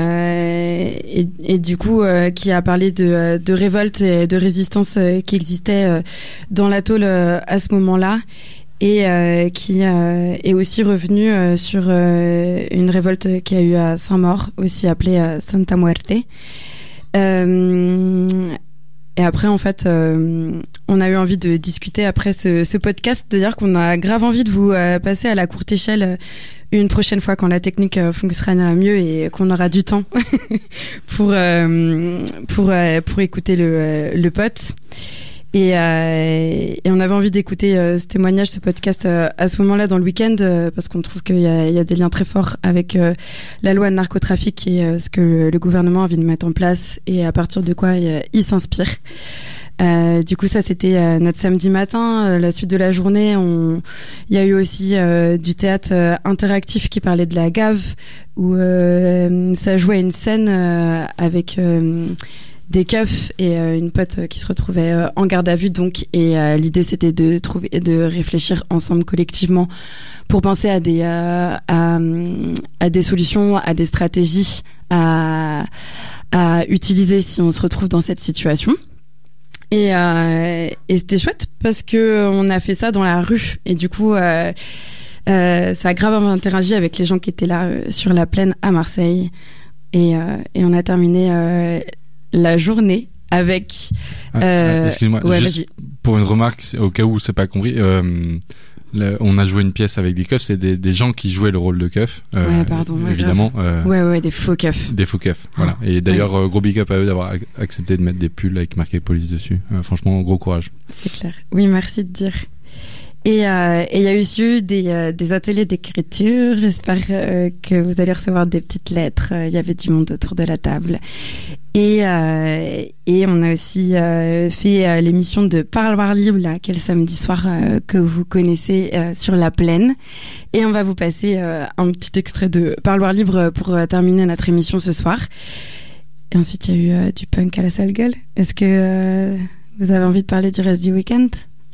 [SPEAKER 2] euh, et, et du coup, euh, qui a parlé de, de révolte et de résistance euh, qui existait euh, dans l'atoll euh, à ce moment-là, et euh, qui euh, est aussi revenu euh, sur euh, une révolte qui a eu à Saint-Maur, aussi appelée euh, Santa Muerte. Euh, et après, en fait, euh, on a eu envie de discuter après ce, ce podcast, c'est-à-dire qu'on a grave envie de vous euh, passer à la courte échelle euh, une prochaine fois quand la technique euh, fonctionnera mieux et qu'on aura du temps pour euh, pour euh, pour écouter le euh, le pote. Et, euh, et on avait envie d'écouter euh, ce témoignage, ce podcast euh, à ce moment-là dans le week-end euh, parce qu'on trouve qu'il y a, il y a des liens très forts avec euh, la loi de narcotrafic et euh, ce que le, le gouvernement a envie de mettre en place et à partir de quoi il, il s'inspire. Euh, du coup, ça c'était euh, notre samedi matin. Euh, la suite de la journée, on... il y a eu aussi euh, du théâtre euh, interactif qui parlait de la gave, où euh, ça jouait une scène euh, avec euh, des keufs et euh, une pote qui se retrouvait euh, en garde à vue. Donc, et euh, l'idée c'était de trouver, de réfléchir ensemble collectivement pour penser à des à, à, à des solutions, à des stratégies à à utiliser si on se retrouve dans cette situation. Et, euh, et c'était chouette parce que on a fait ça dans la rue et du coup euh, euh, ça a grave interagi avec les gens qui étaient là euh, sur la plaine à Marseille et, euh, et on a terminé euh, la journée avec...
[SPEAKER 1] Ah,
[SPEAKER 2] euh,
[SPEAKER 1] excuse-moi,
[SPEAKER 2] ouais,
[SPEAKER 1] juste
[SPEAKER 2] vas-y.
[SPEAKER 1] pour une remarque, au cas où c'est pas compris, euh, le- on a joué une pièce avec des keufs, c'est des, des gens qui jouaient le rôle de keufs. Euh,
[SPEAKER 2] Ouais, pardon, ouais,
[SPEAKER 1] évidemment. Euh,
[SPEAKER 2] Ouais, ouais, des faux keufs.
[SPEAKER 1] Des faux keufs, voilà. Et d'ailleurs, euh, gros big up à eux d'avoir ac- accepté de mettre des pulls avec marqué police dessus. Euh, franchement, gros courage.
[SPEAKER 2] C'est clair. Oui, merci de dire. Et euh, et il y a aussi eu des, euh, des ateliers d'écriture. J'espère euh, que vous allez recevoir des petites lettres. Euh, Il y avait du monde autour de la table. Et, euh, et on a aussi euh, fait euh, l'émission de Parloir Libre, là, quel samedi soir euh, que vous connaissez euh, sur la plaine. Et on va vous passer euh, un petit extrait de Parloir Libre pour euh, terminer notre émission ce soir. Et ensuite, il y a eu euh, du punk à la sale gueule. Est-ce que euh, vous avez envie de parler du reste du week-end ?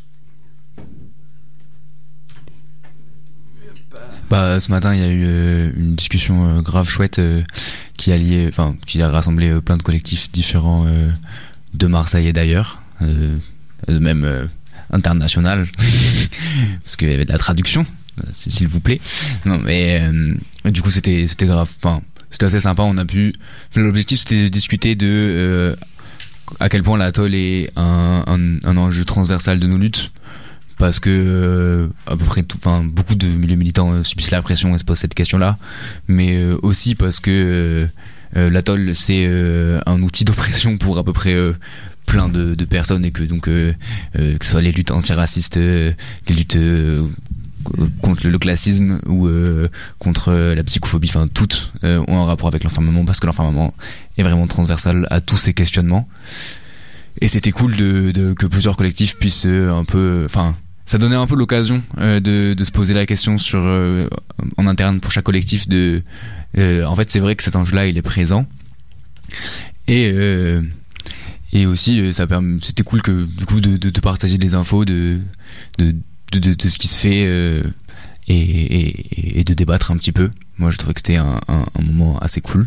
[SPEAKER 3] Bah, ce matin, il y a eu euh, une discussion euh, grave chouette euh, qui a lié, enfin, qui a rassemblé euh, plein de collectifs différents euh, de Marseille et d'ailleurs, euh, même euh, international, parce qu'il y avait de la traduction, euh, s'il vous plaît. Non, mais euh, du coup, c'était c'était grave. Enfin, c'était assez sympa. On a pu. L'objectif, c'était de discuter de euh, à quel point l'atoll est un, un, un enjeu transversal de nos luttes. Parce que euh, à peu près tout, enfin beaucoup de milieux militants euh, subissent la pression et se posent cette question-là, mais euh, aussi parce que euh, euh, l'atoll c'est euh, un outil d'oppression pour à peu près euh, plein de, de personnes et que donc euh, euh, que ce soit les luttes antiracistes, euh, les luttes euh, contre le classisme ou euh, contre la psychophobie, enfin toutes euh, ont un rapport avec l'enfermement parce que l'enfermement est vraiment transversal à tous ces questionnements. Et c'était cool de, de que plusieurs collectifs puissent euh, un peu, enfin. Ça donnait un peu l'occasion euh, de, de se poser la question sur euh, en interne pour chaque collectif de euh, en fait c'est vrai que cet enjeu-là il est présent et euh, et aussi euh, ça permet, c'était cool que du coup de, de, de partager des infos de de, de, de, de ce qui se fait euh, et, et, et de débattre un petit peu. Moi je trouvais que c'était un, un, un moment assez cool.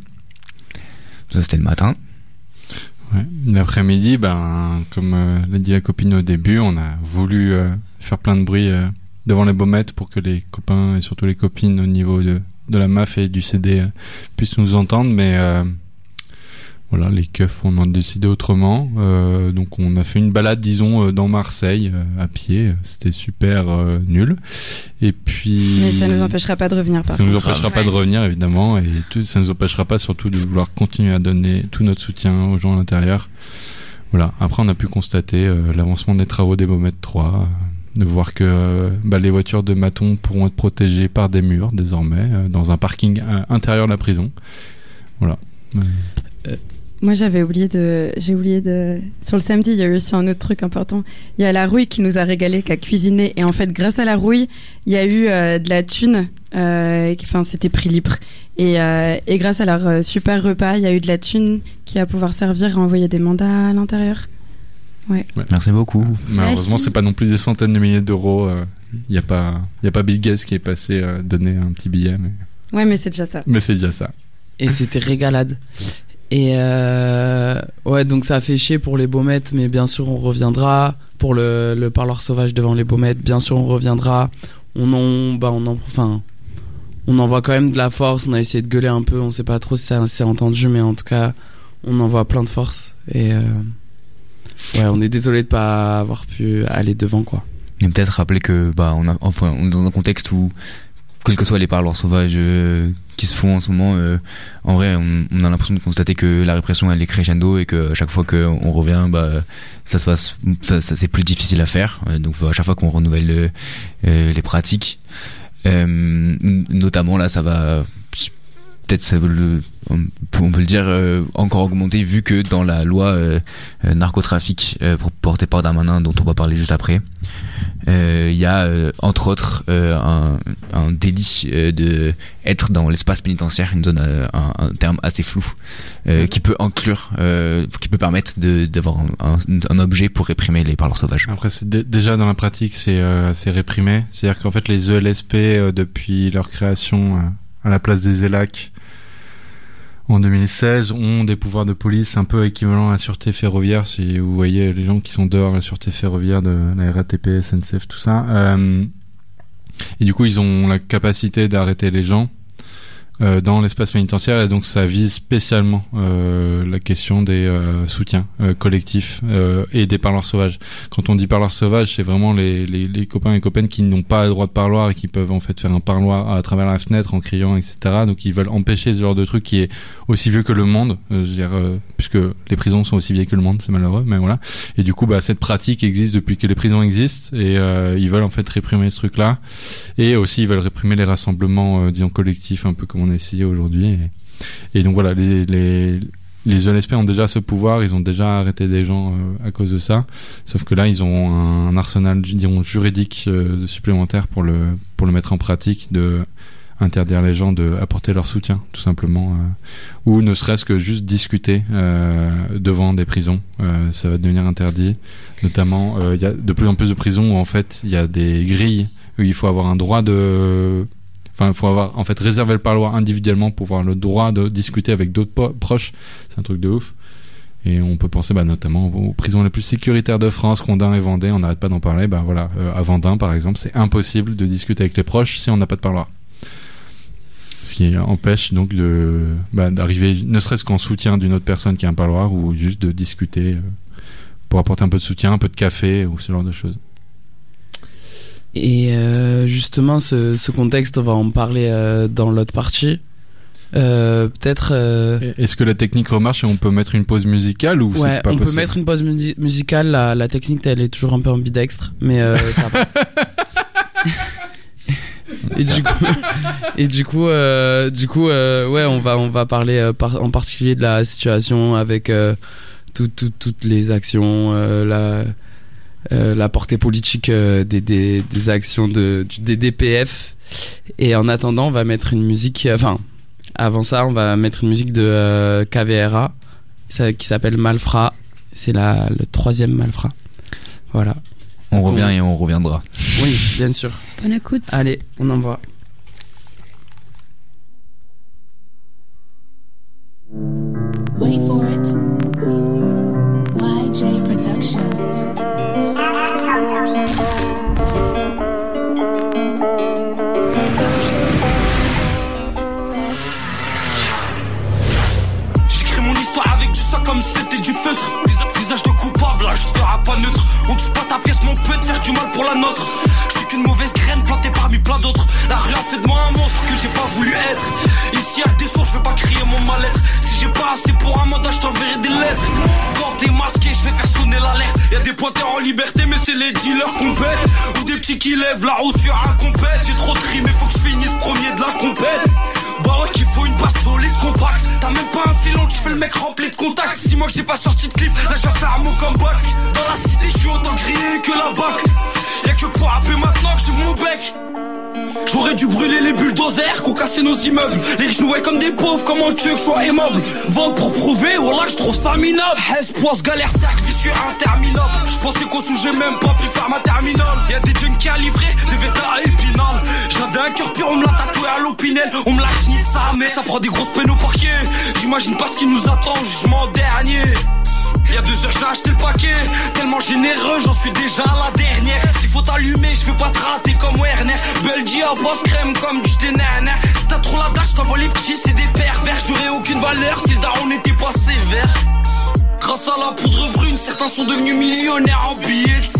[SPEAKER 3] Ça c'était le matin.
[SPEAKER 1] Ouais. L'après-midi, ben, comme euh, l'a dit la copine au début, on a voulu euh, faire plein de bruit euh, devant les baumettes pour que les copains et surtout les copines au niveau de, de la M A F et du C D euh, puissent nous entendre, mais euh, voilà, les keufs on en a décidé autrement. Euh, donc on a fait une balade, disons, euh, dans Marseille euh, à pied. C'était super euh, nul. Et puis.
[SPEAKER 2] Mais ça nous empêchera pas de revenir par
[SPEAKER 1] Ça
[SPEAKER 2] contre.
[SPEAKER 1] nous empêchera pas de revenir évidemment, et tout, ça nous empêchera pas surtout de vouloir continuer à donner tout notre soutien aux gens à l'intérieur. Voilà. Après on a pu constater euh, l'avancement des travaux des Baumettes trois, euh, de voir que euh, bah, les voitures de Maton pourront être protégées par des murs désormais euh, dans un parking euh, intérieur de la prison. Voilà. Euh,
[SPEAKER 2] Moi, j'avais oublié de, j'ai oublié de, sur le samedi, il y a eu aussi un autre truc important. Il y a la rouille qui nous a régalé, qui a cuisiné. Et en fait, grâce à la rouille, il y a eu euh, de la thune, euh, enfin, c'était prix libre. Et, euh, et grâce à leur euh, super repas, il y a eu de la thune qui va pouvoir servir à envoyer des mandats à l'intérieur. Ouais.
[SPEAKER 1] ouais.
[SPEAKER 3] Merci beaucoup.
[SPEAKER 1] Malheureusement,
[SPEAKER 2] Merci.
[SPEAKER 1] c'est pas non plus des centaines de milliers d'euros. Il euh, y a pas, il y a pas Bill Gates qui est passé euh, donner un petit billet, mais.
[SPEAKER 2] Ouais, mais c'est déjà ça.
[SPEAKER 1] Mais c'est déjà ça.
[SPEAKER 4] Et c'était régalade. Et euh, ouais, donc ça a fait chier pour les Baumettes, mais bien sûr on reviendra. Pour le, le parloir sauvage devant les Baumettes, bien sûr on reviendra. On en, bah on en, enfin, on envoie quand même de la force. On a essayé de gueuler un peu. On sait pas trop si ça s'est entendu, mais en tout cas, on envoie plein de force. Et euh, ouais, on est désolé de pas avoir pu aller devant, quoi.
[SPEAKER 3] Et peut-être rappeler que bah on a, enfin on est dans un contexte où quels que soient les parloirs sauvages euh, qui se font en ce moment, euh, en vrai, on, on a l'impression de constater que la répression elle est crescendo et que à chaque fois qu'on revient, bah ça se passe, ça, ça c'est plus difficile à faire. Euh, donc à chaque fois qu'on renouvelle euh, euh, les pratiques, euh, notamment là, ça va peut-être ça veut le, on peut, on peut le dire euh, encore augmenter vu que dans la loi euh, euh, narcotrafic euh, portée par Darmanin dont on va parler juste après, il euh, y a euh, entre autres euh, un, un délit euh, de être dans l'espace pénitentiaire, une zone euh, un, un terme assez flou euh, qui peut inclure euh, qui peut permettre de d'avoir un, un, un objet pour réprimer les parleurs sauvages.
[SPEAKER 1] Après c'est d- déjà dans la pratique c'est euh, c'est réprimé, c'est-à-dire qu'en fait les E L S P euh, depuis leur création euh, à la place des E L A C en deux mille seize ont des pouvoirs de police un peu équivalents à la sûreté ferroviaire, si vous voyez les gens qui sont dehors à la sûreté ferroviaire de la R A T P, S N C F, tout ça. Euh, et du coup, ils ont la capacité d'arrêter les gens euh, dans l'espace pénitentiaire, et donc ça vise spécialement euh, la question des euh, soutiens euh, collectifs euh, et des parloirs sauvages. Quand on dit parloirs sauvages, c'est vraiment les, les, les copains et copines qui n'ont pas le droit de parloir et qui peuvent en fait faire un parloir à travers la fenêtre en criant, et cetera. Donc ils veulent empêcher ce genre de truc qui est aussi vieux que le monde, euh, je veux dire, euh, puisque les prisons sont aussi vieilles que le monde, c'est malheureux, mais voilà. Et du coup, bah cette pratique existe depuis que les prisons existent, et euh, ils veulent en fait réprimer ce truc-là, et aussi ils veulent réprimer les rassemblements, euh, disons collectifs, un peu comme on a essayé aujourd'hui. Et, et donc voilà, les, les, les E L S P ont déjà ce pouvoir, ils ont déjà arrêté des gens euh, à cause de ça. Sauf que là, ils ont un, un arsenal, disons, juridique euh, supplémentaire pour le, pour le mettre en pratique, de interdire les gens de apporter leur soutien, tout simplement, euh, ou ne serait-ce que juste discuter euh, devant des prisons. Euh, ça va devenir interdit. Notamment, il euh, y a de plus en plus de prisons où en fait, il y a des grilles où il faut avoir un droit de... Enfin, il faut avoir en fait réservé le parloir individuellement pour avoir le droit de discuter avec d'autres po- proches. C'est un truc de ouf. Et on peut penser bah, notamment aux prisons les plus sécuritaires de France, Condin et Vendée. On n'arrête pas d'en parler. Bah voilà, euh, à Vendin par exemple, c'est impossible de discuter avec les proches si on n'a pas de parloir. Ce qui empêche donc de bah, d'arriver, ne serait-ce qu'en soutien d'une autre personne qui a un parloir, ou juste de discuter euh, pour apporter un peu de soutien, un peu de café ou ce genre de choses.
[SPEAKER 4] Et euh, justement, ce, ce contexte, on va en parler euh, dans l'autre partie. Euh, peut-être. Euh...
[SPEAKER 1] Est-ce que la technique remarche et on peut mettre une pause musicale ou
[SPEAKER 4] ouais,
[SPEAKER 1] c'est pas
[SPEAKER 4] on
[SPEAKER 1] possible?
[SPEAKER 4] peut mettre une pause mu- musicale. La, la technique, elle est toujours un peu ambidextre, mais euh, ça passe. et du coup, et du coup, euh, du coup, euh, ouais, on va on va parler euh, par, en particulier de la situation avec euh, tout, tout, toutes les actions, euh, la. Euh, la portée politique euh, des, des, des actions de, du D D P F. Et en attendant, on va mettre une musique, euh, enfin, avant ça, on va mettre une musique de euh, K V R A ça, qui s'appelle Malfrat. C'est la, le troisième Malfrat. Voilà.
[SPEAKER 3] On Donc, revient on... et on reviendra.
[SPEAKER 4] Oui, bien sûr.
[SPEAKER 2] Bonne écoute.
[SPEAKER 4] Allez, on envoie.
[SPEAKER 5] Wait for it. Y J Production.
[SPEAKER 6] J'écris mon histoire avec du sang comme si c'était du feutre. Visage de coupable, là je serai pas neutre. On touche pas ta pièce, mais on peut te faire du mal pour la nôtre. Je suis qu'une mauvaise graine plantée parmi plein d'autres. La rue a fait de moi un monstre que j'ai pas voulu être. Ici y'a des sourds, je veux pas crier mon mal-être. Si j'ai pas assez pour un mandat, je t'enverrai des lettres. Quand t'es masqué, je vais faire sonner l'alerte. Y'a des pointeurs en liberté, mais c'est les dealers qu'on pète. Ou des petits qui lèvent la hausse sur un compète. J'ai trop de rimes, mais faut que je finisse premier de la compète. Bah ouais qu'il faut une base solide, compacte. T'as même pas un filon, tu fais le mec rempli de contacts. Six mois que j'ai pas sorti de clip, là je vais faire mon comeback. Dans la cité, je suis autant grillé que la bac. Y'a que pour rapper maintenant que j'ouvre mon bec. J'aurais dû brûler les bulldozers qu'on cassait nos immeubles. Les riches nous voient comme des pauvres, comment tu veux que je sois aimable. Vendre pour prouver, voilà que je trouve ça minable. Hesse, poisse, galère, cercle, vicieux, interminable. Je pensais qu'au sous, j'ai même pas pu faire ma terminale. Y'a des junkies à livrer, des vétas à épinal. J'avais un cœur pur, on me l'a tatoué à l'opinel. On me l'a chenille de ça, mais ça prend des grosses peines au parquet. J'imagine pas ce qui nous attend, jugement dernier. Y'a deux heures j'ai acheté le paquet. Tellement généreux, j'en suis déjà à la dernière. S'il faut t'allumer, je vais pas te rater comme Werner. Belgi à boss crème comme du ténana. Si t'as trop la dash, je t'envoie les petits, c'est des pervers. J'aurais aucune valeur si le daron n'était pas sévère. Grâce à la poudre brune, certains sont devenus millionnaires en billets de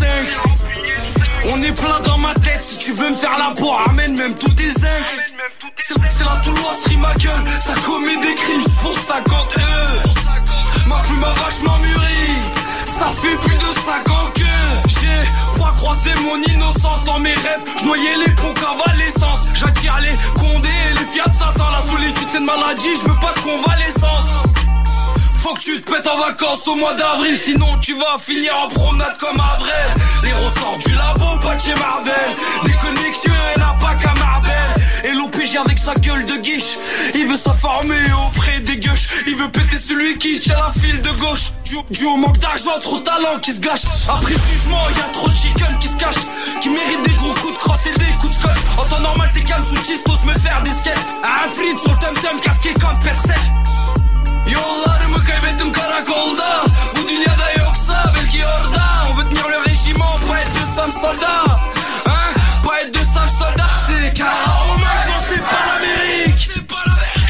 [SPEAKER 6] cinq. On est plein dans ma tête, si tu veux me faire la peau, ramène même tous tes zincs. C'est, c'est la Toulouse, ma gueule, ça commet des crimes juste pour cinquante euros. Ma plume a vachement mûri, ça fait plus de cinq ans que j'ai pas croisé mon innocence. Dans mes rêves, je noyais les ponts convalescence. J'attire les condés et les Fiat cinq cents. La solitude c'est une maladie, je veux pas de convalescence. Faut que tu te pètes en vacances au mois d'avril, sinon tu vas finir en promenade comme Avril. Les ressorts du labo, pas de chez Marvel. Des connexions, elle n'a pas qu'à Marbel. Et l'O P G avec sa gueule de guiche, il veut s'informer auprès des gueuches. Il veut péter celui qui tient la file de gauche. Du, du au manque d'argent, trop de talent qui se gâche. Après jugement, y'a trop de chicken qui se cache, qui mérite des gros coups de crosse et des coups de scotch. En temps normal t'es calme sous tistos, me faire des skates. Un frit sur le temtem, casqué comme Persèche. Yollarımı kaybettim karakolda. Bu dünyada yoksa belki orada. On veut tenir le régiment, pas être de sales soldats. Hein, pas être de sales soldats. C'est car oh maintenant c'est pas l'Amérique. C'est pas l'Amérique.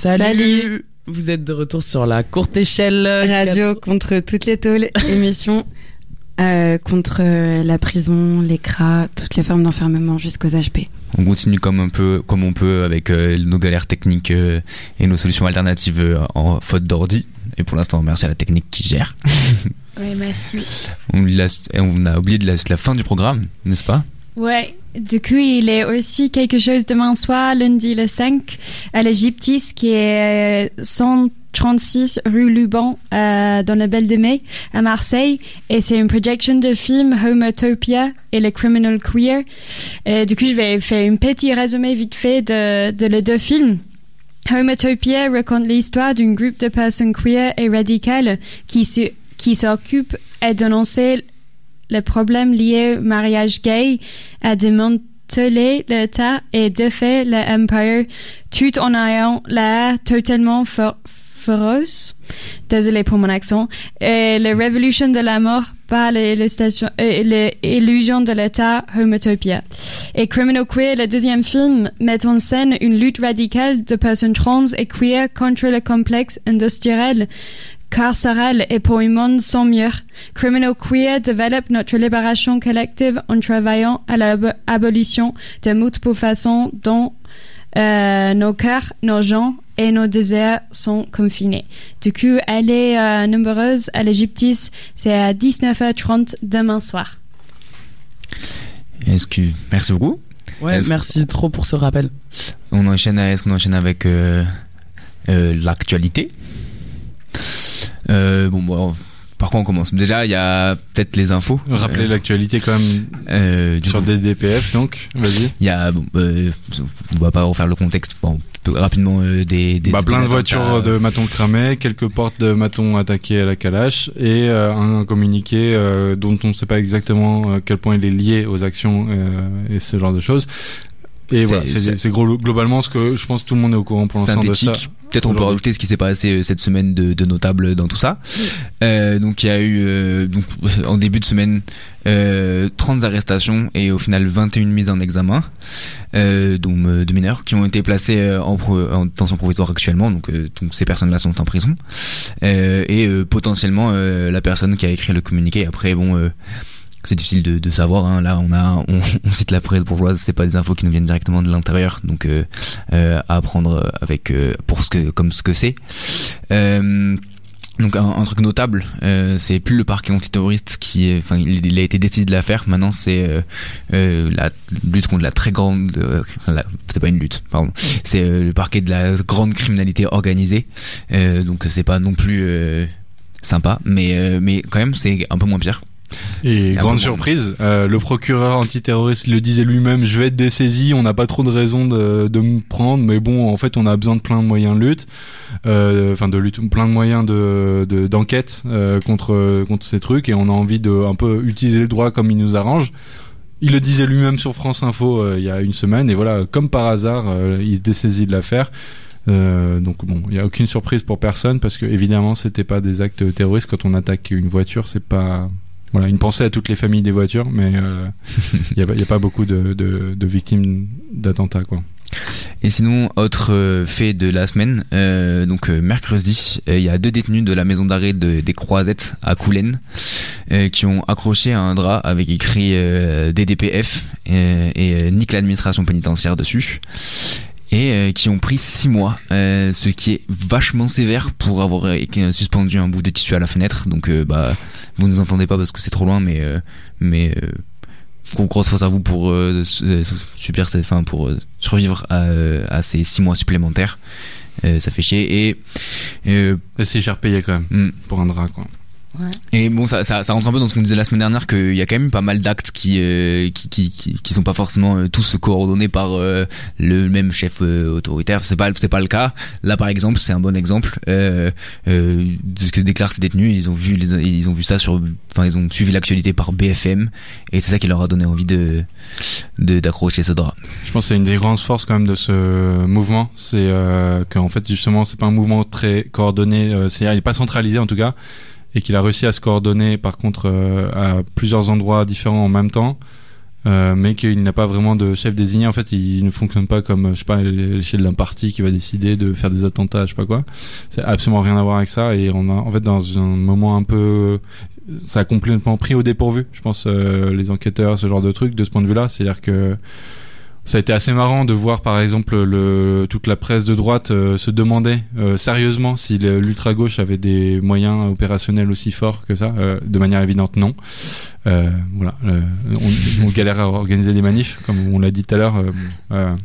[SPEAKER 4] Salut.
[SPEAKER 2] Salut.
[SPEAKER 4] Vous êtes de retour sur la courte échelle.
[SPEAKER 2] Radio contre toutes les tôles, émission euh, contre la prison, les C R A, toutes les formes d'enfermement jusqu'aux H P.
[SPEAKER 3] On continue comme un peu, comme on peut avec euh, nos galères techniques euh, et nos solutions alternatives euh, en faute d'ordi. Et pour l'instant, merci à la technique qui gère.
[SPEAKER 7] Oui, merci.
[SPEAKER 3] On, laisse, on a oublié de la, la fin du programme, n'est-ce pas?
[SPEAKER 7] Ouais. Du coup, il est aussi quelque chose demain soir, lundi le cinq, à l'Egyptis, qui est cent trente-six rue Luban, euh, dans la Belle de Mai, à Marseille. Et c'est une projection de film Homotopia et le Criminal Queer. Et du coup, je vais faire un petit résumé vite fait de, de les deux films. Homotopia raconte l'histoire d'un groupe de personnes queer et radicales qui se, qui s'occupent à dénoncer le problème lié au mariage gay, à démanteler l'État et défaire l'Empire, tout en ayant l'air totalement for- féroce. Désolé pour mon accent. Et la révolution de la mort par l'illusion de l'État, Homotopia. Et Criminal Queer, le deuxième film, met en scène une lutte radicale de personnes trans et queer contre le complexe industriel carcéral et pour un monde sans mur. Criminal Queer développe notre libération collective en travaillant à l'abolition de multiples façons dont euh, nos cœurs, nos gens et nos désirs sont confinés. Du coup, elle est euh, nombreuse à l'Egyptis, c'est à dix-neuf heures trente demain soir.
[SPEAKER 3] Est-ce que... Merci beaucoup.
[SPEAKER 4] Ouais,
[SPEAKER 3] est-ce...
[SPEAKER 4] merci trop pour ce rappel.
[SPEAKER 3] On enchaîne, est-ce qu'on enchaîne avec euh, euh, l'actualité? Euh, bon, bon, par quoi on commence? Déjà, il y a peut-être les infos.
[SPEAKER 1] Rappeler
[SPEAKER 3] euh,
[SPEAKER 1] l'actualité quand même
[SPEAKER 3] euh,
[SPEAKER 1] sur
[SPEAKER 3] coup,
[SPEAKER 1] des D P F, donc, vas-y.
[SPEAKER 3] Il y a, bon, euh, on va pas refaire le contexte, bon, rapidement, euh, des, des,
[SPEAKER 1] bah,
[SPEAKER 3] des
[SPEAKER 1] plein de
[SPEAKER 3] attentats,
[SPEAKER 1] voitures de matons cramées, quelques portes de matons attaquées à la calache et euh, un communiqué euh, dont on ne sait pas exactement à quel point il est lié aux actions euh, et ce genre de choses. Et
[SPEAKER 3] c'est,
[SPEAKER 1] voilà, c'est,
[SPEAKER 3] c'est,
[SPEAKER 1] c'est gros, globalement ce que je pense que tout le monde est au courant pour l'instant de ça.
[SPEAKER 3] Peut-être on peut rajouter ce qui s'est passé cette semaine de, de notable dans tout ça. Euh, donc il y a eu euh, donc, en début de semaine euh, trente arrestations et au final vingt et une mises en examen euh, donc, de mineurs qui ont été placés en, en détention provisoire actuellement. Donc, euh, donc ces personnes-là sont en prison euh, et euh, potentiellement euh, la personne qui a écrit le communiqué. Après bon. Euh, c'est difficile de, de savoir. Hein. Là, on a, on, on cite la presse bourgeoise. C'est pas des infos qui nous viennent directement de l'intérieur, donc euh, euh, à prendre avec euh, pour ce que, comme ce que c'est. Euh, donc un, un truc notable, euh, c'est plus le parquet antiterroriste qui, est, enfin, il, il a été décidé de la faire. Maintenant, c'est euh, euh, la lutte contre la très grande, euh, la, c'est pas une lutte, pardon. C'est euh, le parquet de la grande criminalité organisée. Euh, donc c'est pas non plus euh, sympa, mais euh, mais quand même c'est un peu moins pire.
[SPEAKER 1] Et grande surprise, euh, le procureur antiterroriste le disait lui-même, je vais être dessaisi, on n'a pas trop de raison de, de me prendre, mais bon, en fait, on a besoin de plein de moyens de lutte, euh, enfin de lutte, plein de moyens de, de d'enquête euh, contre contre ces trucs, et on a envie de un peu utiliser le droit comme il nous arrange. Il le disait lui-même sur France Info euh, il y a une semaine, et voilà, comme par hasard, euh, il se dessaisit de l'affaire. Euh, donc bon, il y a aucune surprise pour personne parce que évidemment, c'était pas des actes terroristes. Quand on attaque une voiture, c'est pas Voilà, une pensée à toutes les familles des voitures, mais il euh, n'y a, a pas beaucoup de, de, de victimes d'attentats, quoi.
[SPEAKER 3] Et sinon, autre euh, fait de la semaine, euh, donc euh, mercredi, il euh, y a deux détenus de la maison d'arrêt de, des Croisettes à Coulennes euh, qui ont accroché un drap avec écrit euh, D D P F euh, et euh, nique l'administration pénitentiaire dessus. Et euh, qui ont pris six mois, euh, ce qui est vachement sévère pour avoir euh, suspendu un bout de tissu à la fenêtre. Donc, euh, bah, vous nous entendez pas parce que c'est trop loin, mais euh, mais euh, grosse force à vous pour euh, subir cette fin, pour euh, survivre à, à ces six mois supplémentaires. Euh, ça fait chier et,
[SPEAKER 1] euh, et c'est cher payé quand même mm. pour un drap, quoi.
[SPEAKER 7] Ouais.
[SPEAKER 3] Et bon, ça, ça, ça rentre un peu dans ce qu'on disait la semaine dernière, qu'il y a quand même pas mal d'actes qui, euh, qui, qui, qui, qui sont pas forcément euh, tous coordonnés par euh, le même chef euh, autoritaire. C'est pas, c'est pas le cas. Là, par exemple, c'est un bon exemple euh, euh, de ce que déclarent ces détenus. Ils ont vu, les, ils ont vu ça sur, enfin, ils ont suivi l'actualité par B F M, et c'est ça qui leur a donné envie de, de d'accrocher ce drap.
[SPEAKER 1] Je pense que c'est une des grandes forces quand même de ce mouvement, c'est euh, qu'en fait justement, c'est pas un mouvement très coordonné. Euh, c'est, il est pas centralisé en tout cas. Et qu'il a réussi à se coordonner par contre euh, à plusieurs endroits différents en même temps, Euh, mais qu'il n'a pas vraiment de chef désigné. En fait, il ne fonctionne pas comme, je sais pas, l'échelle d'un parti qui va décider de faire des attentats, je sais pas quoi. C'est absolument rien à voir avec ça. Et on a, en fait, dans un moment un peu, ça a complètement pris au dépourvu, je pense, euh, les enquêteurs, ce genre de trucs, de ce point de vue-là. C'est-à-dire que ça a été assez marrant de voir, par exemple, le, toute la presse de droite euh, se demander euh, sérieusement si le- l'ultra-gauche avait des moyens opérationnels aussi forts que ça. Euh, de manière évidente, non. Euh, voilà, euh, on, on galère à organiser des manifs, comme on l'a dit tout à l'heure. Euh, euh,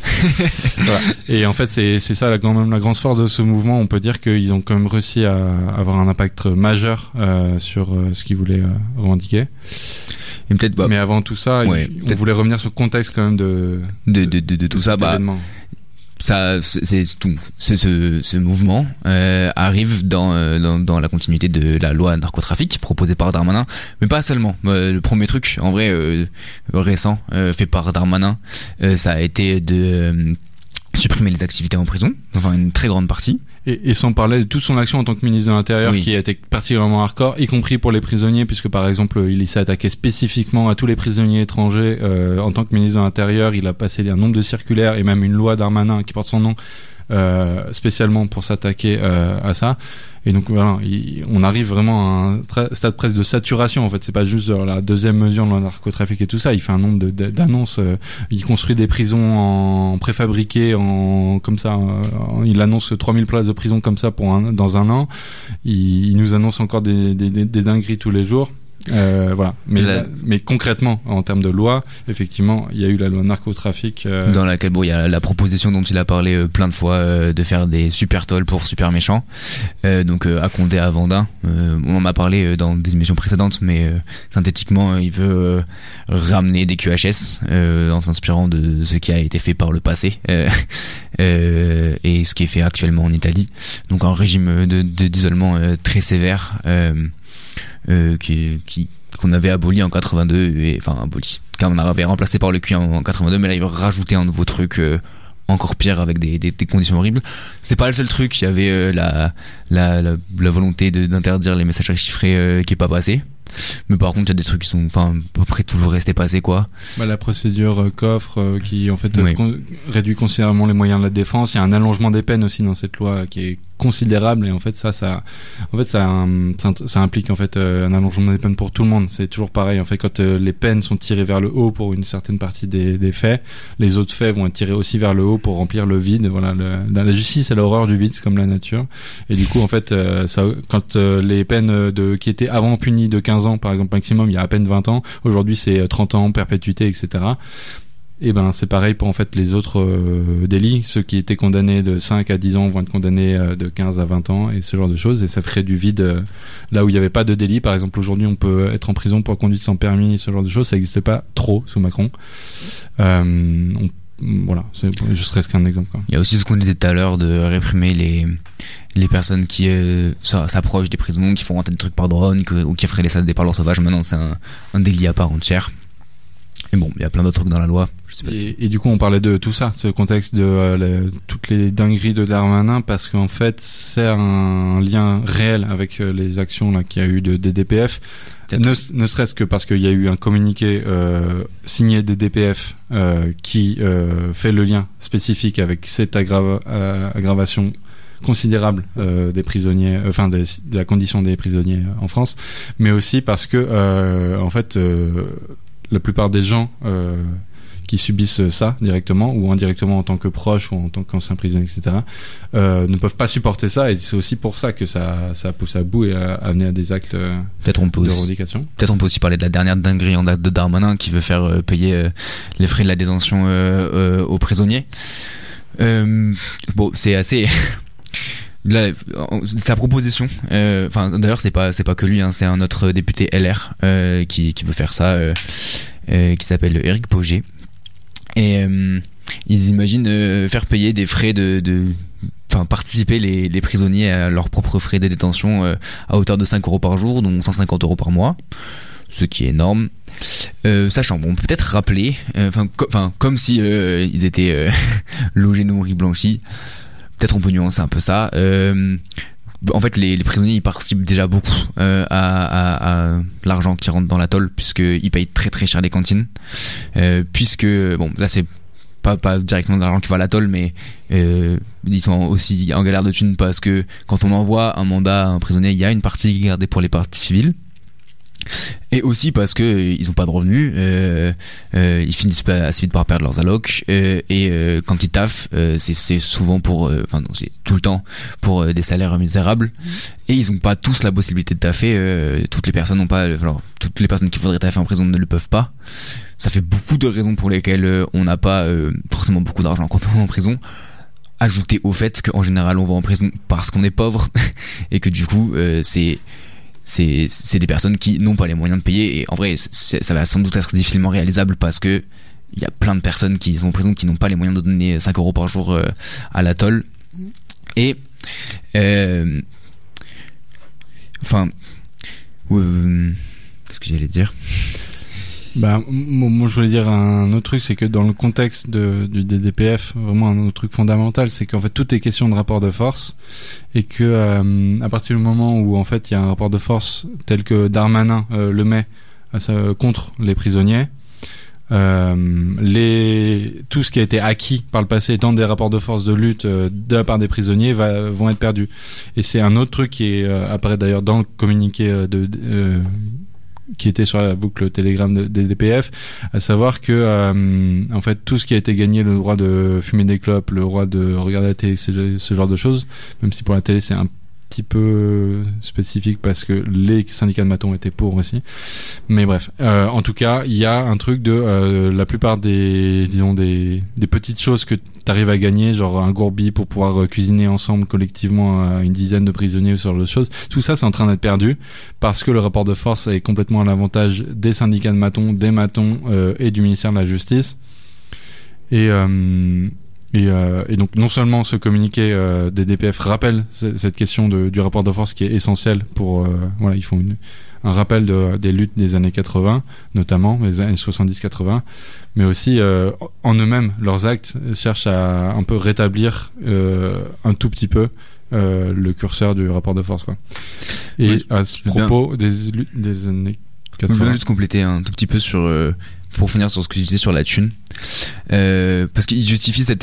[SPEAKER 1] voilà. Et en fait, c'est c'est ça la, quand même la grande force de ce mouvement. On peut dire qu'ils ont quand même réussi à avoir un impact majeur euh, sur euh, ce qu'ils voulaient euh, revendiquer.
[SPEAKER 3] Et peut-être bah,
[SPEAKER 1] Mais avant tout ça,
[SPEAKER 3] ouais,
[SPEAKER 1] il- on
[SPEAKER 3] peut-être-
[SPEAKER 1] voulait revenir sur le contexte quand même de
[SPEAKER 3] de, de, de, de tout
[SPEAKER 1] de
[SPEAKER 3] ça,
[SPEAKER 1] cet
[SPEAKER 3] bah,
[SPEAKER 1] événement.
[SPEAKER 3] ça, c'est c'est tout. Ce, ce, ce mouvement euh, arrive dans, euh, dans dans la continuité de la loi narcotrafic proposée par Darmanin, mais pas seulement. Euh, le premier truc, en vrai, euh, récent, euh, fait par Darmanin, euh, ça a été de euh, supprimer les activités en prison, enfin une très grande partie.
[SPEAKER 1] Et, et sans parler de toute son action en tant que ministre de l'Intérieur,
[SPEAKER 3] Oui.
[SPEAKER 1] qui a été particulièrement hardcore, y compris pour les prisonniers, puisque par exemple, il s'est attaqué spécifiquement à tous les prisonniers étrangers. Euh, en tant que ministre de l'Intérieur, il a passé un nombre de circulaires et même une loi Darmanin qui porte son nom, euh, spécialement pour s'attaquer euh, à ça. Et donc voilà, il- on arrive vraiment à un tra- stade presque de saturation. En fait, c'est pas juste euh, la deuxième mesure de le narcotrafic et tout ça. Il fait un nombre de- de- d'annonces. euh, il construit des prisons en préfabriquées, en comme ça. euh, il annonce trois mille places de prison comme ça pour un, dans un an. Il, il nous annonce encore des, des, des, des dingueries tous les jours. Euh, voilà. Mais,
[SPEAKER 3] La-
[SPEAKER 1] là- mais concrètement, en termes de loi, effectivement, il y a eu la loi narcotrafic. euh,
[SPEAKER 3] Dans laquelle bon il y a la proposition dont il a parlé euh, plein de fois euh, de faire des super tolls pour super méchants, euh, donc euh, à Condé, à Vendin. Euh, on en a parlé euh, dans des émissions précédentes, mais euh, synthétiquement euh, il veut euh, ramener des Q H S euh, en s'inspirant de ce qui a été fait par le passé euh, euh, et ce qui est fait actuellement en Italie, donc un régime de de- d'isolement euh, très sévère euh, euh, qui qui qu'on avait aboli en quatre-vingt-deux, et enfin aboli, car on avait remplacé par le Q I en quatre-vingt-deux, mais là il va rajouter un nouveau truc euh, encore pire avec des, des, des conditions horribles. C'est pas le seul truc. Il y avait euh, la, la la la volonté de d'interdire les messageries chiffrées euh, qui est pas passée. Mais par contre, il y a des trucs qui sont, enfin, à peu près toujours restés passés, quoi.
[SPEAKER 1] Bah, la procédure euh, coffre euh, qui en fait euh,
[SPEAKER 3] Oui.
[SPEAKER 1] con- réduit considérablement les moyens de la défense. Il y a un allongement des peines aussi dans cette loi qui est considérable, et en fait ça ça en fait ça, euh, ça, ça implique en fait euh, un allongement des peines pour tout le monde. C'est toujours pareil en fait, quand euh, les peines sont tirées vers le haut pour une certaine partie des, des faits, les autres faits vont être tirés aussi vers le haut pour remplir le vide. Voilà, le, la, la justice, elle a horreur du vide, c'est comme la nature. Et du coup en fait euh, ça, quand euh, les peines de qui étaient avant punies de quinze ans par exemple maximum, il y a à peine vingt ans, aujourd'hui c'est trente ans, perpétuité, etc. Et ben c'est pareil pour en fait les autres euh, délits. Ceux qui étaient condamnés de cinq à dix ans vont être condamnés euh, de quinze à vingt ans, et ce genre de choses, et ça ferait du vide euh, là où il n'y avait pas de délit. Par exemple, aujourd'hui on peut être en prison pour conduite sans permis, ce genre de choses, ça n'existait pas trop sous Macron. Euh, on, voilà, c'est juste reste qu'un exemple, quoi.
[SPEAKER 3] Il y a aussi ce qu'on disait tout à l'heure de réprimer les les personnes qui euh, s'a- s'approchent des prisons, qui font un tas de trucs par drone, que, ou qui feraient les salles des parleurs sauvages. Maintenant, c'est un, un délit à part entière. Et bon, il y a plein d'autres trucs dans la loi. Je sais pas si...
[SPEAKER 1] Et, et du coup, on parlait de tout ça, ce contexte de euh, les- toutes les dingueries de Darmanin, parce qu'en fait, c'est un lien réel avec euh, les actions là qu'il y a eu de, des D P F. Ne, ne serait-ce que parce qu'il y a eu un communiqué euh, signé des D P F euh, qui euh, fait le lien spécifique avec cette aggrava- euh, aggravation considérable euh, des prisonniers, euh, enfin des, de la condition des prisonniers euh, en France, mais aussi parce que euh, en fait euh, la plupart des gens euh, qui subissent ça directement ou indirectement en tant que proches ou en tant qu'anciens prisonniers, et cetera, euh, ne peuvent pas supporter ça, et c'est aussi pour ça que ça, ça pousse à bout et a amené à des actes euh,
[SPEAKER 3] Peut-être on peut
[SPEAKER 1] de
[SPEAKER 3] aussi,
[SPEAKER 1] revendication.
[SPEAKER 3] peut-être on peut aussi parler de la dernière dinguerie en date de Darmanin qui veut faire euh, payer euh, les frais de la détention euh, euh, aux prisonniers. Euh, bon, c'est assez. Là, sa proposition, euh, enfin d'ailleurs c'est pas c'est pas que lui, hein, c'est un autre député L R euh, qui qui veut faire ça, euh, euh, qui s'appelle Éric Pauget, et euh, ils imaginent euh, faire payer des frais de de enfin participer les les prisonniers à leurs propres frais de détention euh, à hauteur de cinq euros par jour, donc cent cinquante euros par mois, ce qui est énorme. Euh, sachant, bon, peut-être rappeler, enfin euh, co- enfin comme si euh, ils étaient euh, logés, nourris, blanchis. Peut-être on peut nuancer un peu ça. Euh, en fait, les, les prisonniers ils participent déjà beaucoup euh, à, à, à l'argent qui rentre dans l'atoll, puisqu'ils payent très très cher les cantines, euh, puisque bon là c'est pas pas directement de l'argent qui va à l'atoll, mais euh, ils sont aussi en galère de thunes parce que quand on envoie un mandat à un prisonnier, il y a une partie qui est gardée pour les parties civiles. Et aussi parce que euh, ils ont pas de revenus, euh, euh, ils finissent pas assez vite par perdre leurs allocs, euh, et euh, quand ils taffent, euh, c'est, c'est souvent pour, enfin euh, non, c'est tout le temps pour euh, des salaires misérables, mmh. et ils ont pas tous la possibilité de taffer. Euh, toutes les personnes n'ont pas, alors toutes les personnes qui voudraient taffer en prison ne le peuvent pas. Ça fait beaucoup de raisons pour lesquelles euh, on n'a pas euh, forcément beaucoup d'argent quand on est en prison. Ajouté au fait qu'en général on va en prison parce qu'on est pauvre et que du coup euh, c'est C'est, c'est des personnes qui n'ont pas les moyens de payer, et en vrai c'est, ça va sans doute être difficilement réalisable parce que il y a plein de personnes qui sont en prison qui n'ont pas les moyens de donner cinq euros par jour euh, à l'atoll. Et euh, enfin euh, qu'est-ce que j'allais dire?
[SPEAKER 1] Bah, moi je voulais dire un autre truc, c'est que dans le contexte de, du D D P F, vraiment un autre truc fondamental, c'est qu'en fait tout est question de rapport de force, et que euh, à partir du moment où en fait il y a un rapport de force tel que Darmanin euh, le met euh, contre les prisonniers, euh, les tout ce qui a été acquis par le passé dans des rapports de force de lutte euh, de la part des prisonniers va, vont être perdus. Et c'est un autre truc qui est, euh, apparaît d'ailleurs dans le communiqué euh, de euh, qui était sur la boucle Telegram de, des D P F, à savoir que euh, en fait tout ce qui a été gagné, le droit de fumer des clopes, le droit de regarder la télé, ce, ce genre de choses, même si pour la télé c'est un petit peu spécifique parce que les syndicats de matons étaient pour aussi, mais bref, euh, en tout cas il y a un truc de euh, la plupart des disons des des petites choses que t'arrives à gagner, genre un gourbi pour pouvoir euh, cuisiner ensemble collectivement à une dizaine de prisonniers ou ce genre de choses, tout ça c'est en train d'être perdu parce que le rapport de force est complètement à l'avantage des syndicats de matons, des matons euh, et du ministère de la Justice. Et euh, Et, euh, et donc non seulement ce communiqué euh, des D P F rappelle c- cette question de, du rapport de force qui est essentiel pour euh, voilà, ils font une, un rappel de, des luttes des années quatre-vingts notamment les années soixante-dix quatre-vingts, mais aussi euh, en eux-mêmes leurs actes cherchent à un peu rétablir euh, un tout petit peu euh, le curseur du rapport de force quoi. Et oui, à ce propos des luttes des années quatre-vingts,
[SPEAKER 3] je voulais juste compléter un tout petit peu sur euh, pour finir sur ce que je disais sur la thune, euh, parce qu'il justifie cette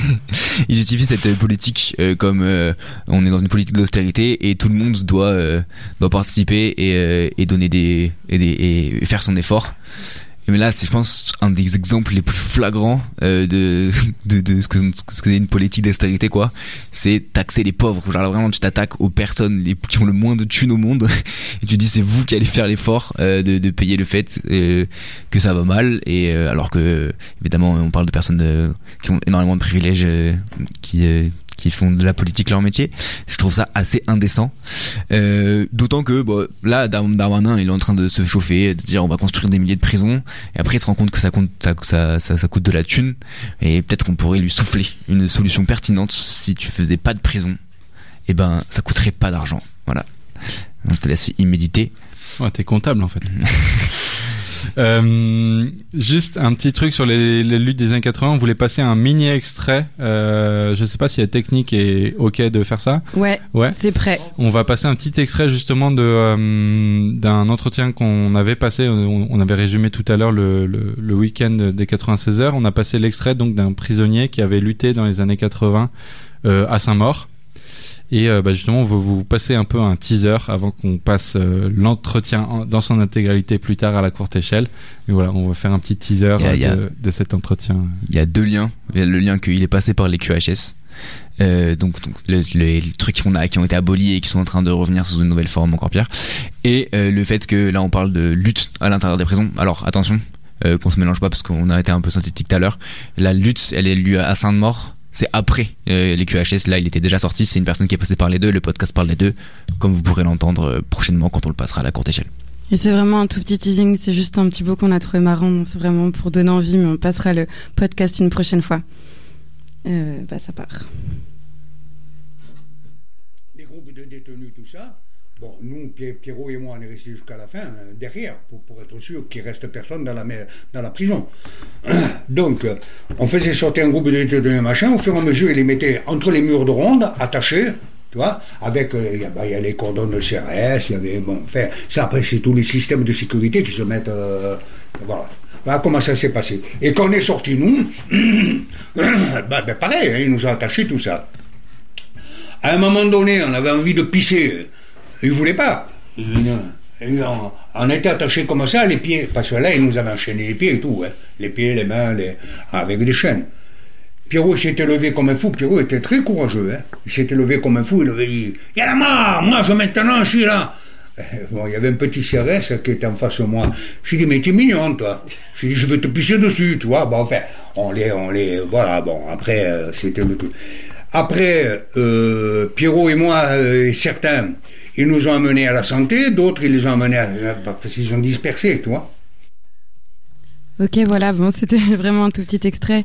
[SPEAKER 3] il justifie cette politique euh, comme euh, on est dans une politique d'austérité et tout le monde doit euh, doit participer et, euh, et donner des et, des et faire son effort. Mais là, c'est, je pense, un des exemples les plus flagrants euh, de, de de ce que ce que c'est une politique d'austérité, quoi. C'est taxer les pauvres. Genre là, vraiment, tu t'attaques aux personnes les, qui ont le moins de thunes au monde et tu dis c'est vous qui allez faire l'effort euh, de de payer le fait euh, que ça va mal. Et euh, alors que évidemment, on parle de personnes euh, qui ont énormément de privilèges, euh, qui euh, qui font de la politique leur métier. Je trouve ça assez indécent. Euh, d'autant que bon, là, Darmanin, il est en train de se chauffer, de dire on va construire des milliers de prisons. Et après, il se rend compte que ça, compte, ça, ça, ça, ça coûte de la thune. Et peut-être qu'on pourrait lui souffler une solution pertinente. Si tu faisais pas de prison, eh ben, ça coûterait pas d'argent. Voilà. Donc, je te laisse y méditer.
[SPEAKER 1] Ouais, t'es comptable en fait. Euh, juste un petit truc sur les, les luttes des années quatre-vingts. On voulait passer un mini extrait. Euh, je sais pas si la technique est ok de faire ça.
[SPEAKER 2] Ouais. Ouais. C'est prêt.
[SPEAKER 1] On va passer un petit extrait justement de euh, d'un entretien qu'on avait passé. On, on avait résumé tout à l'heure le, le, le week-end des quatre-vingt-seize heures. On a passé l'extrait donc d'un prisonnier qui avait lutté dans les années quatre-vingts euh, à Saint-Maur. Et euh, bah justement, on va vous passer un peu un teaser avant qu'on passe euh, l'entretien en, dans son intégralité plus tard à la courte échelle. Et voilà, on va faire un petit teaser
[SPEAKER 3] y a,
[SPEAKER 1] de,
[SPEAKER 3] y a,
[SPEAKER 1] de cet entretien.
[SPEAKER 3] Il y a deux liens. Il y a le lien qu'il est passé par les Q H S. Euh, donc, donc le, le, les trucs qu'on a, qui ont été abolis et qui sont en train de revenir sous une nouvelle forme encore pire. Et euh, le fait que là, on parle de lutte à l'intérieur des prisons. Alors, attention, euh, qu'on se mélange pas parce qu'on a été un peu synthétique tout à l'heure. La lutte, elle est lieu à Saint-Maur. C'est après euh, les Q H S, là il était déjà sorti, c'est une personne qui est passée par les deux, le podcast parle des deux, comme vous pourrez l'entendre euh, prochainement quand on le passera à la courte échelle.
[SPEAKER 2] Et c'est vraiment un tout petit teasing, c'est juste un petit bout qu'on a trouvé marrant, donc c'est vraiment pour donner envie, mais on passera le podcast une prochaine fois. Euh, bah ça part.
[SPEAKER 8] Les groupes de détenus, tout ça, bon, nous, Pierrot et moi, on est restés jusqu'à la fin, euh, derrière, pour, pour être sûr qu'il ne reste personne dans la, dans la prison. Donc, euh, on faisait sortir un groupe de détenus, machin, au fur et à mesure, ils les mettaient entre les murs de ronde, attachés, Tu vois, avec, il euh, y, bah, y a les cordons de C R S, il y avait, bon, enfin, ça après c'est tous les systèmes de sécurité qui se mettent, euh, voilà. Voilà comment ça s'est passé. Et quand on est sortis, nous, bah, ben pareil, hein, ils nous ont attaché tout ça. À un moment donné, on avait envie de pisser, ils voulaient pas. Et on, on était attachés comme ça, les pieds, parce que là, ils nous avaient enchaîné les pieds et tout, hein. Les pieds, les mains, les, avec des chaînes. Pierrot s'était levé comme un fou. Pierrot était très courageux. Hein. Il s'était levé comme un fou. Il avait dit « Il y a la mort. Moi, je maintenant, je suis là. » Bon, il y avait un petit C R S qui était en face de moi. J'ai dit « Mais t'es mignon, toi. » J'ai dit « Je vais te pisser dessus, tu vois. » Bon, enfin, on les... On les voilà, bon, après, euh, c'était le tout. Après, euh, Pierrot et moi, euh, certains, ils nous ont amenés à la santé. D'autres, ils les ont amenés à... parce qu'ils ont dispersé, tu vois.
[SPEAKER 2] Ok, voilà, bon, c'était vraiment un tout petit extrait.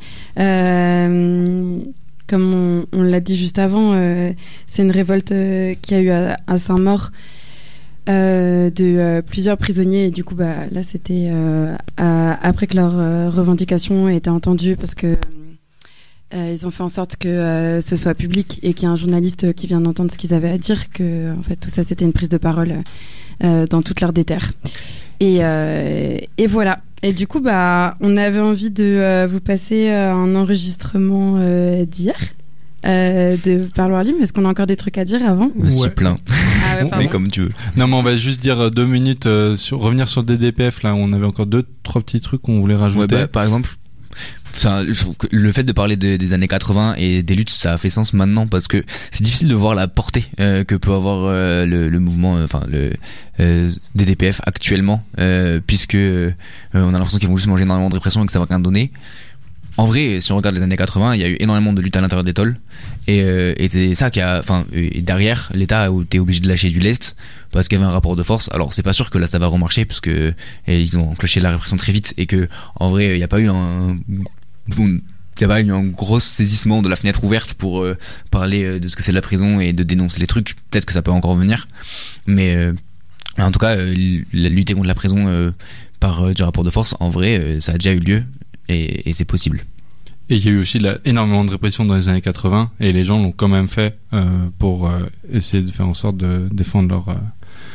[SPEAKER 2] Euh, comme on, on l'a dit juste avant, euh, c'est une révolte euh, qu'il y a eu à, à Saint-Maur euh, de euh, plusieurs prisonniers. Et du coup, bah, là, c'était euh, à, après que leurs euh, revendications aient été entendues, parce que euh, ils ont fait en sorte que euh, ce soit public et qu'il y ait un journaliste qui vienne entendre ce qu'ils avaient à dire, que en fait tout ça c'était une prise de parole euh, dans toute leur déterre. Et, euh, et voilà. Et du coup, bah, on avait envie de euh, vous passer euh, un enregistrement euh, d'hier euh, de Parloir Libre. Est-ce qu'on a encore des trucs à dire avant ?
[SPEAKER 3] Je suis
[SPEAKER 1] Ouais.
[SPEAKER 3] plein.
[SPEAKER 2] Ah ouais, pardon.
[SPEAKER 3] Mais comme tu veux.
[SPEAKER 1] Non, mais on va juste dire euh, deux minutes euh, sur revenir sur D D P F. Là, on avait encore deux, trois petits trucs qu'on voulait
[SPEAKER 3] Ouais,
[SPEAKER 1] rajouter.
[SPEAKER 3] bah, par exemple, enfin, je trouve que le fait de parler de- des années quatre-vingts et des luttes, ça a fait sens maintenant parce que c'est difficile de voir la portée euh, que peut avoir euh, le, le mouvement, euh, enfin le euh, D D P F actuellement, euh, puisque euh, on a l'impression qu'ils vont juste manger énormément de répression et que ça va rien donner. En vrai, si on regarde les années quatre-vingts, il y a eu énormément de luttes à l'intérieur des tôles, et, euh, et c'est ça qui a, enfin, et derrière, l'État a été obligé de lâcher du lest parce qu'il y avait un rapport de force. Alors c'est pas sûr que là ça va remarcher parce que et ils ont enclenché la répression très vite et que en vrai il n'y a pas eu un il y a pas eu un gros saisissement de la fenêtre ouverte pour euh, parler euh, de ce que c'est la prison et de dénoncer les trucs. Peut-être que ça peut encore venir, mais euh, en tout cas, euh, la lutte contre la prison euh, par euh, du rapport de force, en vrai, euh, ça a déjà eu lieu et, et c'est possible.
[SPEAKER 1] Et il y a eu aussi la, énormément de répression dans les années quatre-vingts, et les gens l'ont quand même fait euh, pour euh, essayer de faire en sorte de défendre leur, euh,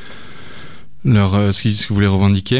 [SPEAKER 1] leur euh, ce qu'ils ce qu'ils voulaient revendiquer.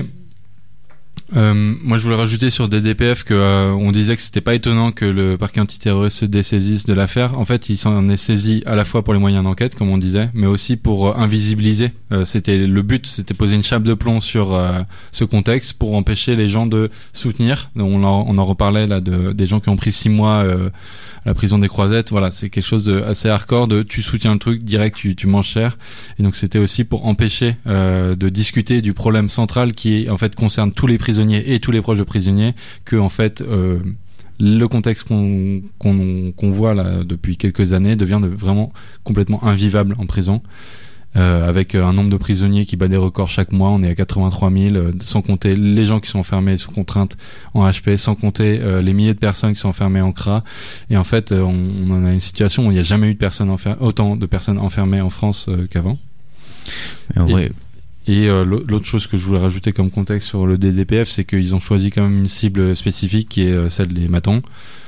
[SPEAKER 1] Euh, moi, je voulais rajouter sur D D P F que euh, on disait que c'était pas étonnant que le parquet antiterroriste se dessaisisse de l'affaire. En fait, il s'en est saisi à la fois pour les moyens d'enquête, comme on disait, mais aussi pour euh, invisibiliser. Euh, c'était le but, c'était poser une chape de plomb sur euh, ce contexte pour empêcher les gens de soutenir. On en, on en reparlait là de des gens qui ont pris six mois euh, à la prison des Croisettes. Voilà, c'est quelque chose de assez hardcore. De tu soutiens le truc direct, tu, tu manges cher. Et donc c'était aussi pour empêcher euh, de discuter du problème central qui en fait concerne tous les prisonniers et tous les proches de prisonniers, que en fait euh, le contexte qu'on qu'on qu'on voit là depuis quelques années devient de vraiment complètement invivable en prison, euh, avec un nombre de prisonniers qui bat des records chaque mois. On est à quatre-vingt-trois mille, euh, sans compter les gens qui sont enfermés sous contrainte en H P, sans compter euh, les milliers de personnes qui sont enfermées en C R A. Et en fait, euh, on, on en a une situation où il n'y a jamais eu de personnes enfer- autant de personnes enfermées en France euh, qu'avant.
[SPEAKER 3] Et en
[SPEAKER 1] Et-
[SPEAKER 3] vrai,
[SPEAKER 1] Et euh, l'autre chose que je voulais rajouter comme contexte sur le D D P F, c'est qu'ils ont choisi quand même une cible spécifique qui est euh, celle des matons.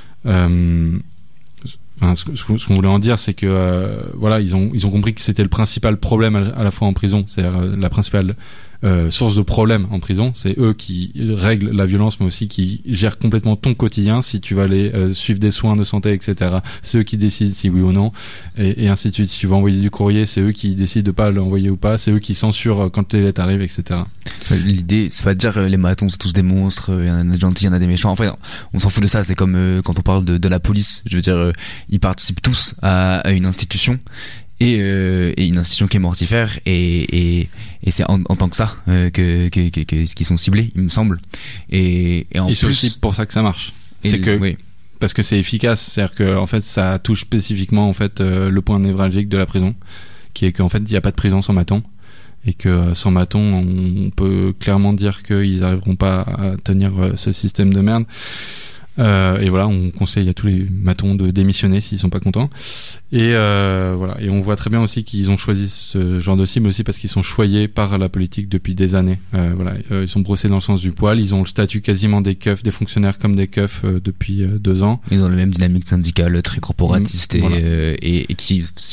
[SPEAKER 1] Euh, enfin, ce, ce, ce qu'on voulait en dire, c'est que euh, voilà, ils ont ils ont compris que c'était le principal problème à, à la fois en prison, c'est-à-dire euh, la principale euh, source de problème en prison. C'est eux qui règlent la violence, mais aussi qui gèrent complètement ton quotidien, si tu vas aller euh, suivre des soins de santé, et cetera. C'est eux qui décident si oui ou non, et, et ainsi de suite. Si tu vas envoyer du courrier, c'est eux qui décident de pas l'envoyer ou pas. C'est eux qui censurent quand les lettres arrivent, et cetera.
[SPEAKER 3] l'idée, c'est pas de dire euh, les matons c'est tous des monstres, il y en a des gentils, il y en a des méchants. Enfin, on s'en fout de ça. C'est comme euh, quand on parle de, de la police. Je veux dire, euh, ils participent tous à, à une institution. Et, euh, et une institution qui est mortifère, et, et, et c'est en, en tant que ça euh, que, que, que, que qu'ils sont ciblés, il me semble. Et, et en
[SPEAKER 1] et c'est
[SPEAKER 3] plus,
[SPEAKER 1] aussi pour ça que ça marche.
[SPEAKER 3] et
[SPEAKER 1] C'est
[SPEAKER 3] le-
[SPEAKER 1] que
[SPEAKER 3] oui.
[SPEAKER 1] parce que c'est efficace, c'est-à-dire que en fait ça touche spécifiquement en fait euh, le point névralgique de la prison, qui est qu'en fait il n'y a pas de prison sans maton, et que euh, sans maton on peut clairement dire qu'ils n'arriveront pas à tenir euh, ce système de merde. Euh, et voilà, on conseille à tous les matons de démissionner s'ils sont pas contents. Et euh, voilà, et on voit très bien aussi qu'ils ont choisi ce genre de cible aussi parce qu'ils sont choyés par la politique depuis des années. Euh, voilà, euh, ils sont brossés dans le sens du poil. Ils ont le statut quasiment des keufs, des fonctionnaires comme des keufs euh, depuis euh, deux ans.
[SPEAKER 3] Ils ont la même dynamique syndicale très corporatiste,
[SPEAKER 1] Mmh,
[SPEAKER 3] et,
[SPEAKER 1] voilà.
[SPEAKER 3] euh, et, et qui cible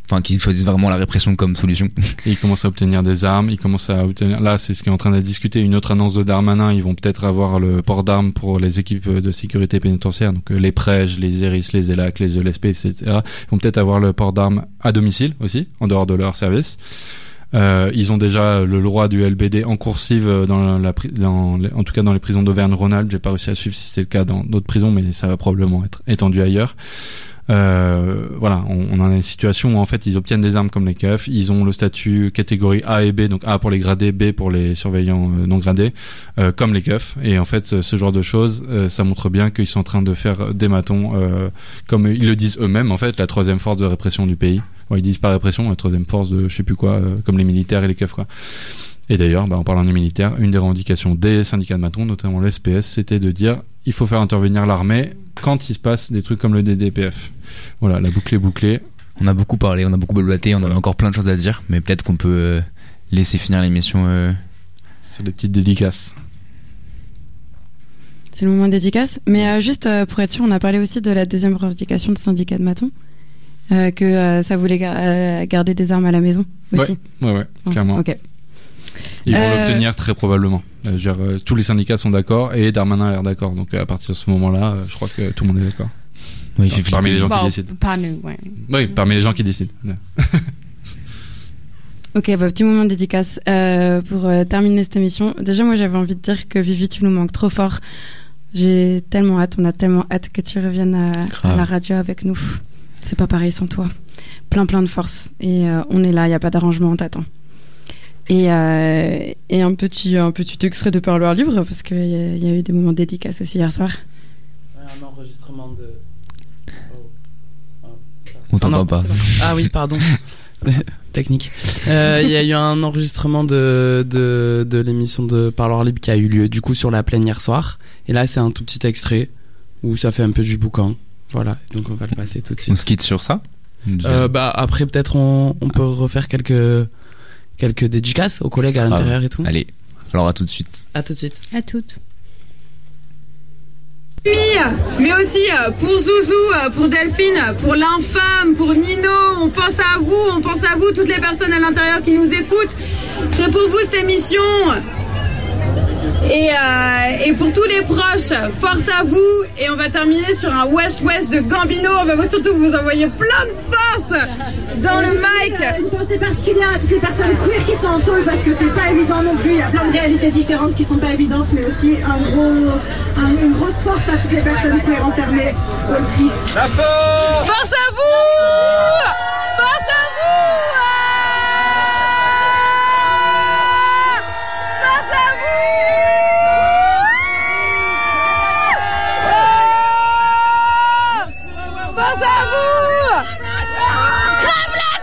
[SPEAKER 3] enfin qui choisissent vraiment la répression comme solution.
[SPEAKER 1] Et ils commencent à obtenir des armes, ils commencent à obtenir, là c'est ce qui est en train d'être discuté, une autre annonce de Darmanin, ils vont peut-être avoir le port d'armes pour les équipes de sécurité pénitentiaire, donc euh, les Prèges, les Iris, les E L A C, les E L S P, et cetera. Ils vont peut-être avoir le port d'armes à domicile aussi, en dehors de leur service. Euh, ils ont déjà le droit du L B D en coursive dans la, dans les, en tout cas dans les prisons d'Auvergne-Rhône-Alpes. J'ai pas réussi à suivre si c'était le cas dans d'autres prisons, mais ça va probablement être étendu ailleurs. Euh, voilà, on, on en a une situation où en fait ils obtiennent des armes comme les keufs, ils ont le statut catégorie A et B, donc A pour les gradés, B pour les surveillants euh, non gradés, euh, comme les keufs. Et en fait, ce, ce genre de choses, euh, ça montre bien qu'ils sont en train de faire des matons, euh, comme ils le disent eux-mêmes, en fait, la troisième force de répression du pays. Bon, ils disent pas répression, la troisième force de je sais plus quoi, euh, comme les militaires et les keufs, quoi. Et d'ailleurs, bah, en parlant des militaires, une des revendications des syndicats de matons, notamment l'S P S, c'était de dire il faut faire intervenir l'armée quand il se passe des trucs comme le D D P F. Voilà, la boucle est bouclée.
[SPEAKER 3] On a beaucoup parlé, on a beaucoup blablaté, on avait encore plein de choses à dire, mais peut-être qu'on peut euh, laisser finir l'émission. Euh...
[SPEAKER 1] C'est des petites dédicaces.
[SPEAKER 2] C'est le moment dédicace. Mais euh, juste euh, pour être sûr, on a parlé aussi de la deuxième revendication de syndicat de matons, euh, que euh, ça voulait gar- euh, garder des armes à la maison aussi.
[SPEAKER 1] Ouais, ouais, ouais, clairement.
[SPEAKER 2] Ok.
[SPEAKER 1] Ils vont
[SPEAKER 2] Euh,
[SPEAKER 1] l'obtenir très probablement. Euh, je veux dire, euh, tous les syndicats sont d'accord et Darmanin a l'air d'accord. Donc euh, à partir de ce moment-là, euh, je crois que tout le monde est d'accord.
[SPEAKER 3] Oui, il fait
[SPEAKER 1] Enfin, parmi les gens
[SPEAKER 7] Bon,
[SPEAKER 1] qui décident.
[SPEAKER 7] pas nous, ouais.
[SPEAKER 1] Oui, parmi les gens qui décident.
[SPEAKER 2] Ok, bah, petit moment de dédicace euh, pour euh, terminer cette émission. Déjà, moi, j'avais envie de dire que Vivi, tu nous manques trop fort. J'ai tellement hâte, on a tellement hâte que tu reviennes à, à la radio avec nous. C'est pas pareil sans toi. Plein, plein de force. Et euh, on est là, il n'y a pas d'arrangement, on t'attend. Et, euh, et un petit, un petit extrait de Parloir Libre, parce qu'il y, a- y a eu des moments de dédicace aussi hier soir.
[SPEAKER 4] Ouais, un enregistrement de.
[SPEAKER 3] On t'entend
[SPEAKER 4] Ah non,
[SPEAKER 3] pas.
[SPEAKER 4] c'est bon. Ah oui, pardon. Technique. Euh, Il y a eu un enregistrement de, de, de l'émission de Parloir Libre qui a eu lieu du coup sur la plaine hier soir. Et là, c'est un tout petit extrait où ça fait un peu du boucan. Voilà, donc on va le passer tout de
[SPEAKER 3] On
[SPEAKER 4] suite.
[SPEAKER 3] se quitte sur ça.
[SPEAKER 4] Euh, bah, après, peut-être on, on peut refaire quelques, quelques dédicaces aux collègues à l'intérieur et tout.
[SPEAKER 3] Allez, alors à tout de suite.
[SPEAKER 4] À tout de suite.
[SPEAKER 7] À toutes.
[SPEAKER 9] Mais aussi euh, pour Zouzou, euh, pour Delphine, pour l'infâme, pour Nino, on pense à vous, on pense à vous, toutes les personnes à l'intérieur qui nous écoutent. C'est pour vous cette émission. Et, euh, et pour tous les proches, force à vous. Et on va terminer sur un wesh wesh de Gambino. On va surtout vous envoyer plein de force dans le mic.
[SPEAKER 10] Une pensée particulière à toutes les personnes queer qui sont en tôle parce que c'est pas évident non plus. Il y a plein de réalités différentes qui sont pas évidentes, mais aussi un gros, un- une grosse force à toutes les personnes queer enfermées aussi.
[SPEAKER 6] La force!
[SPEAKER 9] Force à vous! Force à vous! Force à vous! Force à vous! Crève la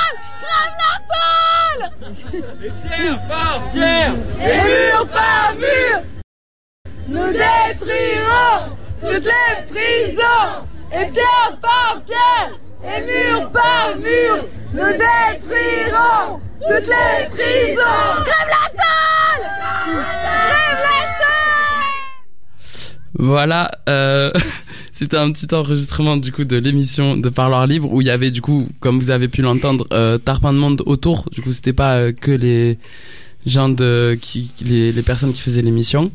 [SPEAKER 9] tôle! Crève la tôle!
[SPEAKER 6] Pierre par pierre!
[SPEAKER 9] Et mur par mur, nous détruirons toutes les prisons. Et pierre par pierre, et mur par mur, nous détruirons toutes les prisons. Crève la tôle! Crève la tôle!
[SPEAKER 4] Voilà, euh, c'était un petit enregistrement du coup de l'émission de Parloir Libre où il y avait du coup, comme vous avez pu l'entendre, euh, tarpin de monde autour. Du coup, c'était pas euh, que les gens de qui, les, les personnes qui faisaient l'émission.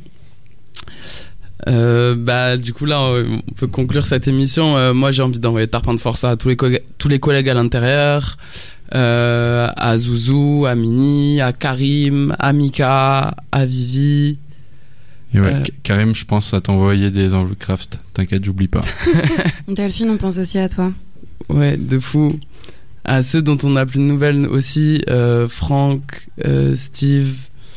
[SPEAKER 4] Euh, bah du coup là on peut conclure cette émission. Euh, moi j'ai envie d'envoyer tarpin de force à tous les co- tous les collègues à l'intérieur, euh, à Zouzou, à Mini, à Karim, à Mika, à Vivi.
[SPEAKER 1] Et ouais,
[SPEAKER 4] Euh.
[SPEAKER 1] K- Karim, je pense à t'envoyer des enveloppes craft. T'inquiète, j'oublie pas.
[SPEAKER 2] Delphine, on pense aussi à toi.
[SPEAKER 4] Ouais, de fou. À ceux dont on n'a plus de nouvelles aussi, euh, Franck, euh, Steve,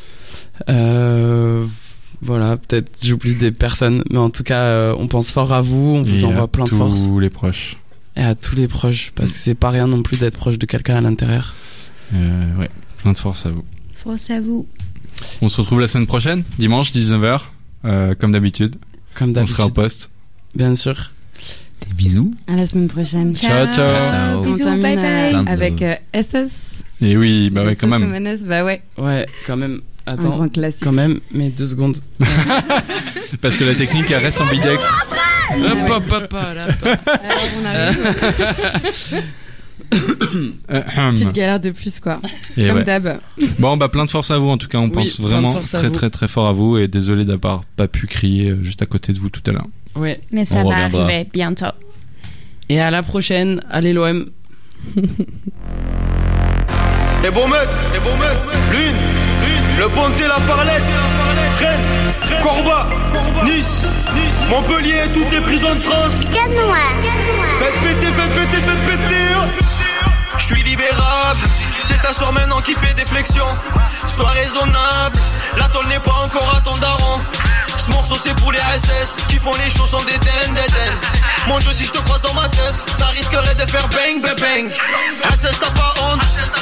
[SPEAKER 4] euh, voilà, peut-être j'oublie des personnes, mais en tout cas, euh, on pense fort à vous, on vous
[SPEAKER 1] Et
[SPEAKER 4] envoie
[SPEAKER 1] à
[SPEAKER 4] plein de force.
[SPEAKER 1] tous les proches.
[SPEAKER 4] Et à tous les proches, parce que c'est pas rien non plus d'être proche de quelqu'un à l'intérieur.
[SPEAKER 1] Euh, ouais, plein de force à vous.
[SPEAKER 7] Force à vous.
[SPEAKER 1] On se retrouve la semaine prochaine, dimanche, dix-neuf heures, euh, comme d'habitude.
[SPEAKER 4] Comme
[SPEAKER 1] On
[SPEAKER 4] d'habitude.
[SPEAKER 1] sera au poste.
[SPEAKER 4] Bien sûr.
[SPEAKER 3] Des bisous.
[SPEAKER 2] À la semaine prochaine.
[SPEAKER 1] Ciao, ciao.
[SPEAKER 3] Ciao.
[SPEAKER 2] On
[SPEAKER 7] Bisous,
[SPEAKER 2] termine
[SPEAKER 7] bye bye.
[SPEAKER 2] euh,
[SPEAKER 3] Plein de
[SPEAKER 2] avec
[SPEAKER 3] love.
[SPEAKER 2] euh, S S.
[SPEAKER 1] Et oui, bah ouais,
[SPEAKER 2] S S
[SPEAKER 1] quand même.
[SPEAKER 2] Omanes, bah ouais,
[SPEAKER 4] Ouais, quand même.
[SPEAKER 2] un
[SPEAKER 4] Attends,
[SPEAKER 2] grand classique.
[SPEAKER 4] quand même, mais deux secondes.
[SPEAKER 1] Parce que la technique, elle reste ambidextre.
[SPEAKER 4] Hop, hop, hop, hop, là.
[SPEAKER 2] Alors, on arrive. Petite galère de plus, quoi.
[SPEAKER 1] Et
[SPEAKER 2] Comme
[SPEAKER 1] ouais.
[SPEAKER 2] d'hab.
[SPEAKER 1] Bon, bah plein de force à vous en tout cas. On
[SPEAKER 4] Oui,
[SPEAKER 1] pense
[SPEAKER 4] plein de
[SPEAKER 1] vraiment
[SPEAKER 4] force à
[SPEAKER 1] très
[SPEAKER 4] vous.
[SPEAKER 1] très très fort à vous et désolé d'avoir pas pu crier euh, juste à côté de vous tout à l'heure.
[SPEAKER 4] Ouais.
[SPEAKER 7] Mais ça
[SPEAKER 3] On
[SPEAKER 7] va
[SPEAKER 3] reviendra.
[SPEAKER 7] arriver bientôt.
[SPEAKER 4] Et à la prochaine. Allez l'O M.
[SPEAKER 6] Les beaux mecs, les beaux mecs, l'une, l'une, le Pontet, la Farlette, Rennes, Corba, Nice, Montpellier, toutes les prisons de France. Faites péter, faites péter, faites péter. Je suis libérable, c'est ta soeur maintenant qui fait des flexions. Sois raisonnable, la tôle n'est pas encore à ton daron. Ce morceau c'est pour les S S qui font les choses sans dédain, dédain. Mon Dieu, si je te croise dans ma tête, ça risquerait de faire bang, bang, bang. S S t'as pas honte,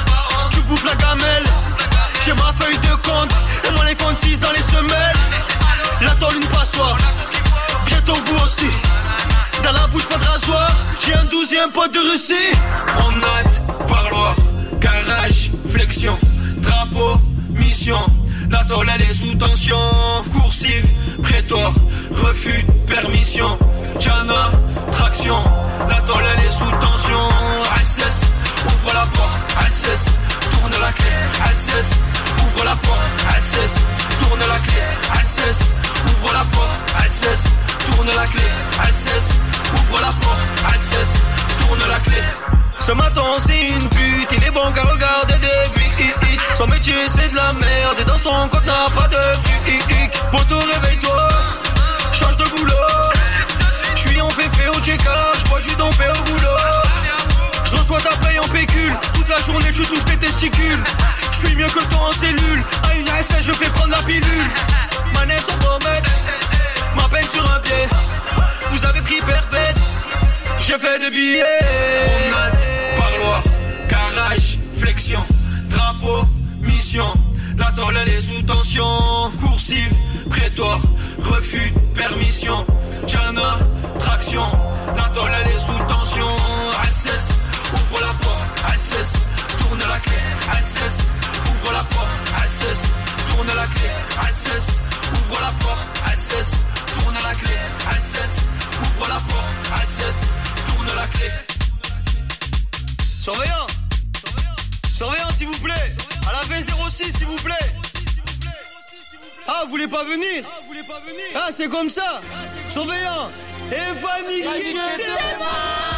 [SPEAKER 6] tu bouffes la gamelle. J'ai ma feuille de compte et mon iPhone six dans les semelles. La tôle une passoire, bientôt vous aussi. Dans la bouche pas de rasoir, j'ai un douzième pote de Russie. Promenade, parloir, garage, flexion, drapeau, mission. La tôle elle est sous tension, coursive, prétoire, refus, permission. Jana, traction, la tôle elle est sous tension. S S, ouvre la porte, S S, tourne la clé. S S, ouvre la porte, S S, tourne la clé. S S, ouvre la porte, S S, tourne la clé. S S, ouvre la porte, S S, tourne la clé. Ce matin c'est une pute, il est bon qu'à regarder des buts. Son métier c'est de la merde et dans son compte n'a pas de fric. Poto réveille-toi, change de boulot. J'suis en féfé au check-up, j'bois du dompé au boulot. J'reçois ta paye en pécule, toute la journée je touche tes testicules. J'suis mieux que toi en cellule, à une S S je fais prendre la pilule. Manette en pommette, ma peine sur un pied. Vous avez pris perpète, j'ai fait des billets. Promenade, parloir, garage, flexion, drapeau, mission. La tôle elle est sous tension, coursive, prétoire, refus, permission. Jana, traction, la tôle elle est sous tension. S S, ouvre la porte, S S, tourne la clé. S S, ouvre la porte, S S, tourne la clé. S S, ouvre la porte, S S, tourne la clé. S S, ouvre la porte, S S, tourne la clé. Surveillant, surveillant s'il vous plaît. À la V zéro six s'il vous plaît. Ah, vous voulez pas venir? Ah, c'est comme ça. Surveillant. Et va niquer.